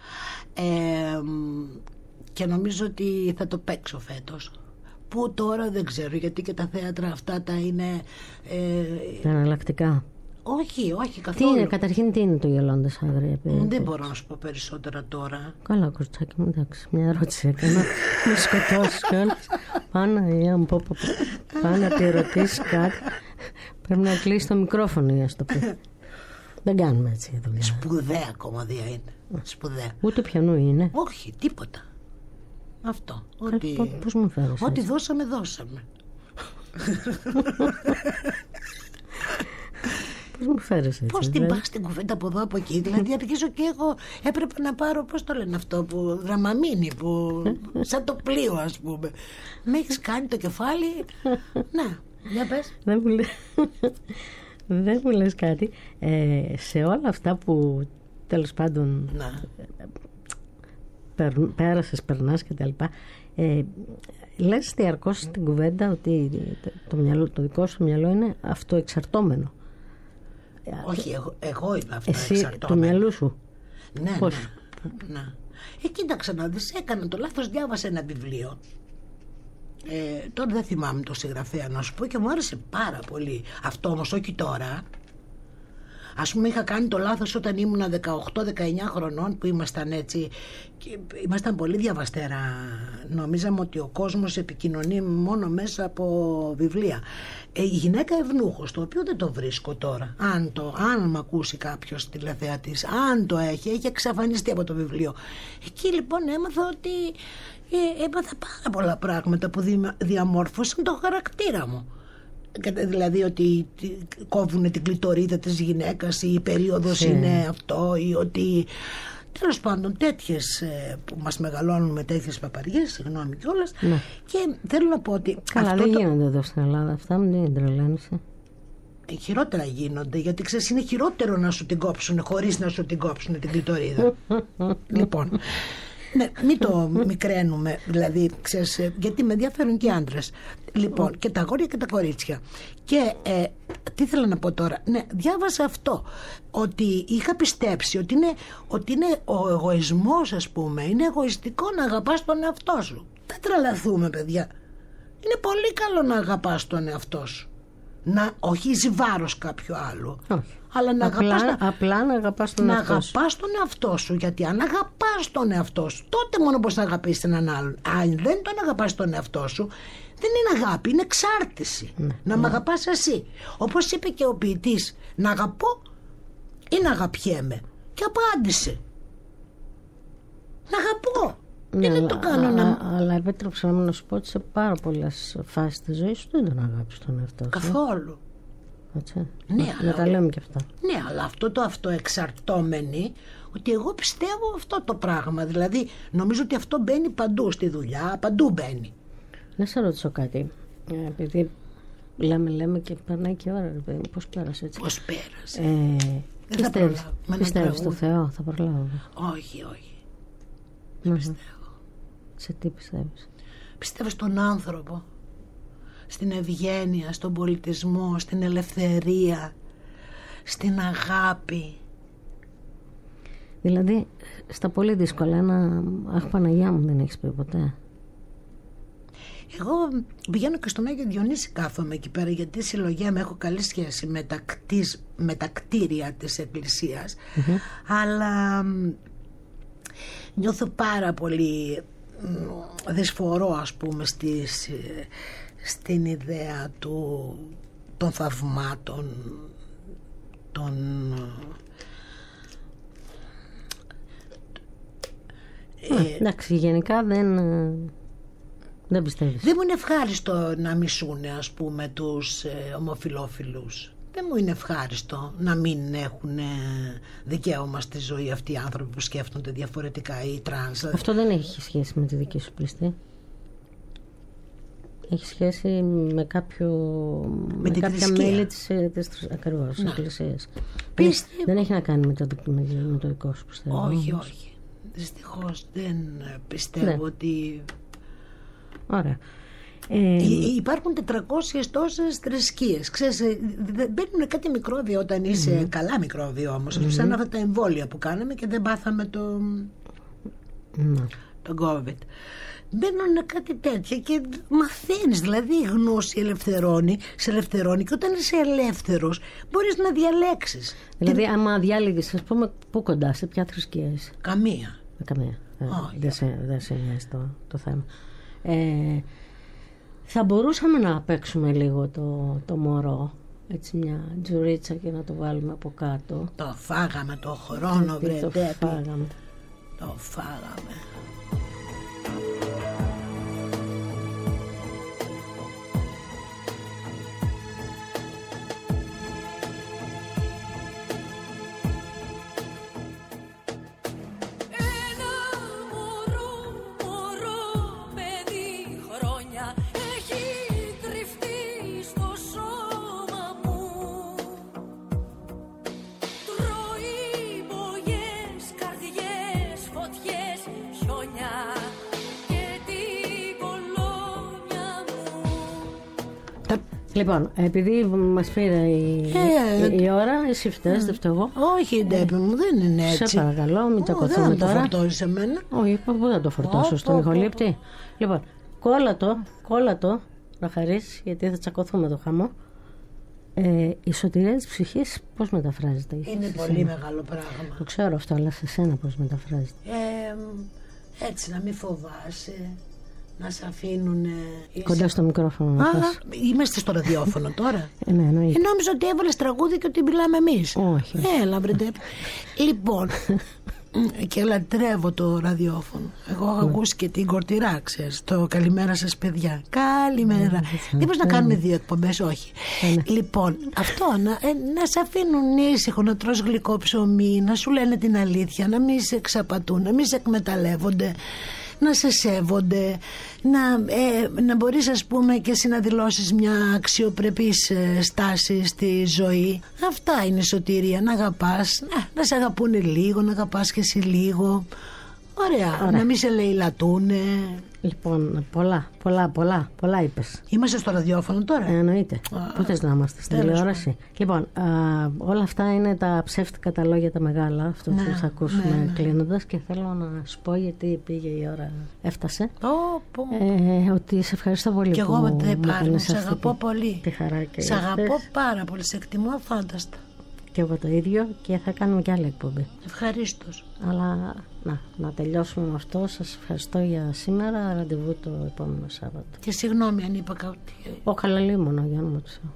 και νομίζω ότι θα το παίξω φέτος. Που τώρα δεν ξέρω, γιατί και τα θέατρα αυτά τα είναι τα εναλλακτικά. Όχι καθόλου. Καταρχήν τι είναι το Γελώντας Άγρια? Δεν μπορώ να σου πω περισσότερα τώρα. Καλά, κορτσάκι μου, εντάξει, μια ερώτηση έκανα. Με σκοτώσεις κιόλας. Πάνε να τη ρωτήσει κάτι. Πρέπει να κλείσει το μικρόφωνο για να το πει. Δεν κάνουμε έτσι δουλειά. Σπουδαία κομμωδία είναι. Σπουδαία. Ούτε πιανού είναι. Όχι, τίποτα. Αυτό. Πώς μου φέρεις? Ό,τι δώσαμε. Πώς μου φέρεις έτσι? Πώς την πας την κουβέντα από εδώ από εκεί? Δηλαδή αρχίζω και εγώ έπρεπε να πάρω, πώς το λένε αυτό, που δραμαμίνι, που σαν το πλοίο, ας πούμε. Με έχεις κάνει το κεφάλι. Να, για πες. Δεν μου λες κάτι. Σε όλα αυτά που τέλος πάντων πέρασες, περνάς και τα λοιπά, λες διαρκώς στην κουβέντα ότι το δικό σου μυαλό είναι αυτοεξαρτώμενο. Όχι, εγώ είμαι αυτοεξαρτώμενο. Εσύ, του μυαλού σου? Ναι. Πώς? Ναι. Κοίταξε να δεις, έκανα το λάθος, διάβασα ένα βιβλίο. Τώρα δεν θυμάμαι το συγγραφέα να σου πω, και μου άρεσε πάρα πολύ. Αυτό όμως όχι τώρα. Ας πούμε, είχα κάνει το λάθος όταν ήμουνα 18-19 χρονών, που ήμασταν έτσι, και ήμασταν πολύ διαβαστέρα. Νομίζαμε ότι ο κόσμος επικοινωνεί μόνο μέσα από βιβλία. Η γυναίκα Ευνούχος, το οποίο δεν το βρίσκω τώρα. Αν μ' ακούσει κάποιος τηλεθεατής, αν το έχει εξαφανιστεί από το βιβλίο. Εκεί λοιπόν έμαθα πάρα πολλά πράγματα που διαμόρφωσαν το χαρακτήρα μου. Δηλαδή ότι κόβουν την κλειτορίδα της γυναίκας, ή η περίοδος είναι αυτό, ή ότι τέλος πάντων τέτοιες που μας μεγαλώνουν με τέτοιες παπαριές, συγγνώμη κιόλας. Και θέλω να πω ότι καλά, δεν γίνονται εδώ στην Ελλάδα αυτά, μην τρελαίνεσαι. Χειρότερα γίνονται, γιατί ξέρεις, είναι χειρότερο να σου την κόψουν χωρίς να σου την κόψουν την κλειτορίδα. Λοιπόν, ναι, μην το μικραίνουμε, δηλαδή, ξέρεις, γιατί με ενδιαφέρουν και οι άντρες. Λοιπόν, και τα αγόρια και τα κορίτσια. Και τι ήθελα να πω τώρα? Ναι, διάβασα αυτό, ότι είχα πιστέψει ότι είναι ο εγωισμός, ας πούμε. Είναι εγωιστικό να αγαπάς τον εαυτό σου. Δεν τρελαθούμε, παιδιά. Είναι πολύ καλό να αγαπάς τον εαυτό σου. Όχι εις βάρος κάποιου άλλου. Αλλά απλά να αγαπάς τον εαυτό σου. Αγαπάς τον εαυτό σου, γιατί αν αγαπάς τον εαυτό σου, τότε μόνο μπορείς να αγαπήσεις έναν άλλον. Αν δεν τον αγαπάς τον εαυτό σου, δεν είναι αγάπη, είναι εξάρτηση. Να μ' αγαπάς εσύ. Όπως είπε και ο ποιητής, να αγαπώ ή να αγαπιέμαι. Και απάντησε, να αγαπώ. Ναι, δεν το κάνω αλλά επέτρεψα να σου πω ότι σε πάρα πολλές φάσεις της ζωής σου δεν τον αγάπης τον εαυτό σου. Καθόλου. Έτσι. Ναι, να τα λέμε και αυτά. Ναι, αλλά αυτό το αυτοεξαρτώμενη, ότι εγώ πιστεύω αυτό το πράγμα. Δηλαδή, νομίζω ότι αυτό μπαίνει παντού στη δουλειά, παντού μπαίνει. Να σε ρωτήσω κάτι. Επειδή λέμε και περνάει και ώρα, πώς πέρασε έτσι. Πώς πέρασε. Πιστεύεις στο Θεό, θα προλάβω. Όχι. Δεν πιστεύω. Σε τι πιστεύεις? Πιστεύω στον άνθρωπο, στην ευγένεια, στον πολιτισμό, στην ελευθερία, στην αγάπη. Δηλαδή, στα πολύ δύσκολα, αχ Παναγιά μου δεν έχεις πει ποτέ? Εγώ πηγαίνω και στον Άγιο Διονύση, κάθομαι εκεί πέρα, γιατί συλλογιά με έχω καλή σχέση με τα κτίρια της εκκλησίας, αλλά νιώθω πάρα πολύ δυσφορώ, ας πούμε, στην ιδέα των θαυμάτων, εντάξει, γενικά δεν πιστεύεις? Δεν μου είναι ευχάριστο να μισούνε, ας πούμε, τους ομοφυλόφιλους. Δεν μου είναι ευχάριστο να μην έχουν δικαίωμα στη ζωή αυτοί οι άνθρωποι που σκέφτονται διαφορετικά ή τρανς. Αυτό δεν έχει σχέση με τη δική σου πίστη. Έχει σχέση με κάποια μέλη της ακριβώς εκκλησίας. Δεν έχει να κάνει με το δικό σου, πιστεύω. Όχι. Δυστυχώς δεν πιστεύω ότι... Ωραία. Υπάρχουν 400 τόσες θρησκείες. Ξέρεις, μπαίνουν κάτι μικρόβια όταν είσαι καλά μικρόβιο όμως. Σαν αυτά τα εμβόλια που κάναμε και δεν πάθαμε το COVID. Μπαίνουν κάτι τέτοια και μαθαίνεις, δηλαδή η γνώση σε ελευθερώνει και όταν είσαι ελεύθερος μπορείς να διαλέξεις. Δηλαδή άμα διάλεγες, ας πούμε, πού κοντά, σε ποια θρησκεία είσαι? Καμία. Δεν σε νοιάζει το θέμα. Θα μπορούσαμε να παίξουμε λίγο το μωρό, έτσι μια τζουρίτσα, και να το βάλουμε από κάτω. Το φάγαμε το χρόνο, βρε. Το φάγαμε. Λοιπόν, επειδή μας πήρε η ώρα, εσύ φταίς, δεν φταίω εγώ. Όχι, Ντέπη μου, δεν είναι έτσι. Σε παρακαλώ, μην τσακωθούμε τώρα. Δεν το φορτώσεις εμένα. Όχι, πού θα το φορτώσω, στον ηχολήπτη. Λοιπόν, κόλλα το, να χαρίσεις, γιατί θα τσακωθούμε το χαμό. Η σωτηρία της ψυχής πώς μεταφράζεται? Είναι πολύ μεγάλο πράγμα. Το ξέρω αυτό, αλλά σε σένα πώς μεταφράζεται? Έτσι, να μην φοβάσαι, να σε αφήνουν κοντά στο μικρόφωνο. Είμαστε στο ραδιόφωνο τώρα. Ναι, εννοείται. Νόμιζα ότι έβαλες τραγούδι και ότι μιλάμε εμείς. Όχι. Έλα, βρετε. Λοιπόν, και λατρεύω το ραδιόφωνο. Εγώ έχω ακούσει και την Κορτηρά, ξέρεις, το καλημέρα σας παιδιά. Καλημέρα. Μήπως να κάνουμε 2 εκπομπές? Όχι. Λοιπόν, αυτό να σε αφήνουν ήσυχο, να τρως γλυκό ψωμί, να σου λένε την αλήθεια, να μην σε εξαπατούν, να μην σε εκμεταλλεύονται, να σε σέβονται, να μπορείς, ας πούμε, και εσύ να δηλώσεις μια αξιοπρεπής στάση στη ζωή. Αυτά είναι η σωτηρία, να αγαπάς, να σε αγαπούνε λίγο, να αγαπάς και εσύ λίγο. Ωραία. Να μην σε λαιλατούνε. Λοιπόν, πολλά είπες. Είμαστε στο ραδιόφωνο τώρα. Εννοείται. Πού θες να είμαστε, στην τηλεόραση? Λοιπόν, όλα αυτά είναι τα ψεύτικα τα λόγια τα μεγάλα. Αυτό που θα ακούσουμε κλείνοντας. Και θέλω να σου πω, γιατί πήγε η ώρα, έφτασε. Ότι σε ευχαριστώ πολύ. Και εγώ σε αγαπώ πολύ. Τη χαρά και σε αγαπώ πάρα πολύ. Σε εκτιμώ αφάνταστα. Και εγώ το ίδιο, και θα κάνουμε κι άλλη εκπομπή. Ευχαρίστως. Αλλά να τελειώσουμε με αυτό. Σας ευχαριστώ για σήμερα. Ραντεβού το επόμενο Σάββατο. Και συγγνώμη αν είπα κάτι. Χαλαλίμωνο, για όνομα του Θεού.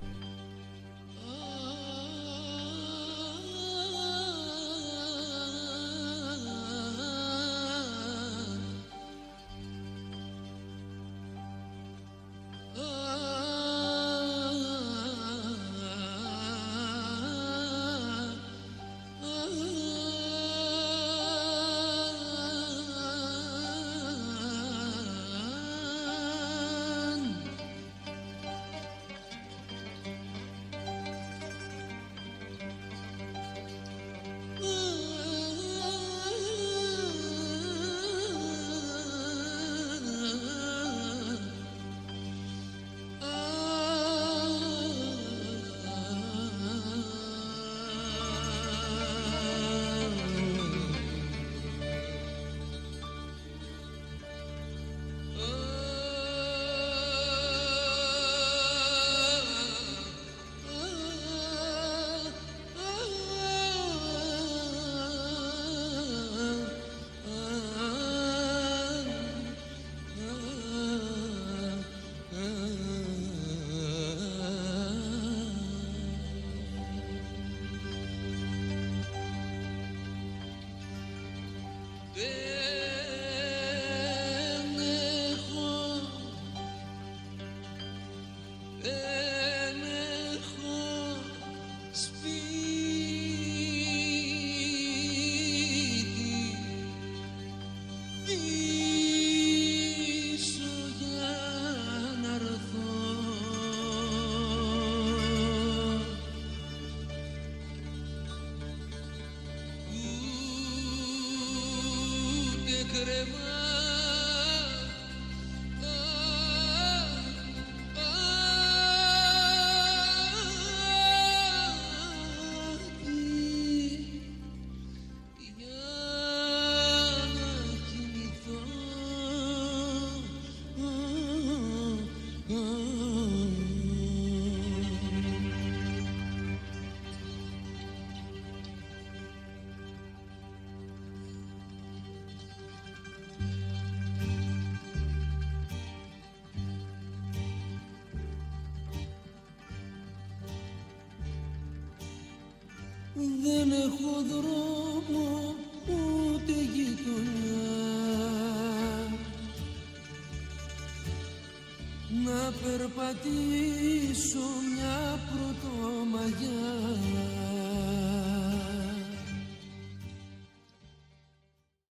Δεν έχω δρόμο ούτε γειτονιά να περπατήσω μια πρωτομαγιά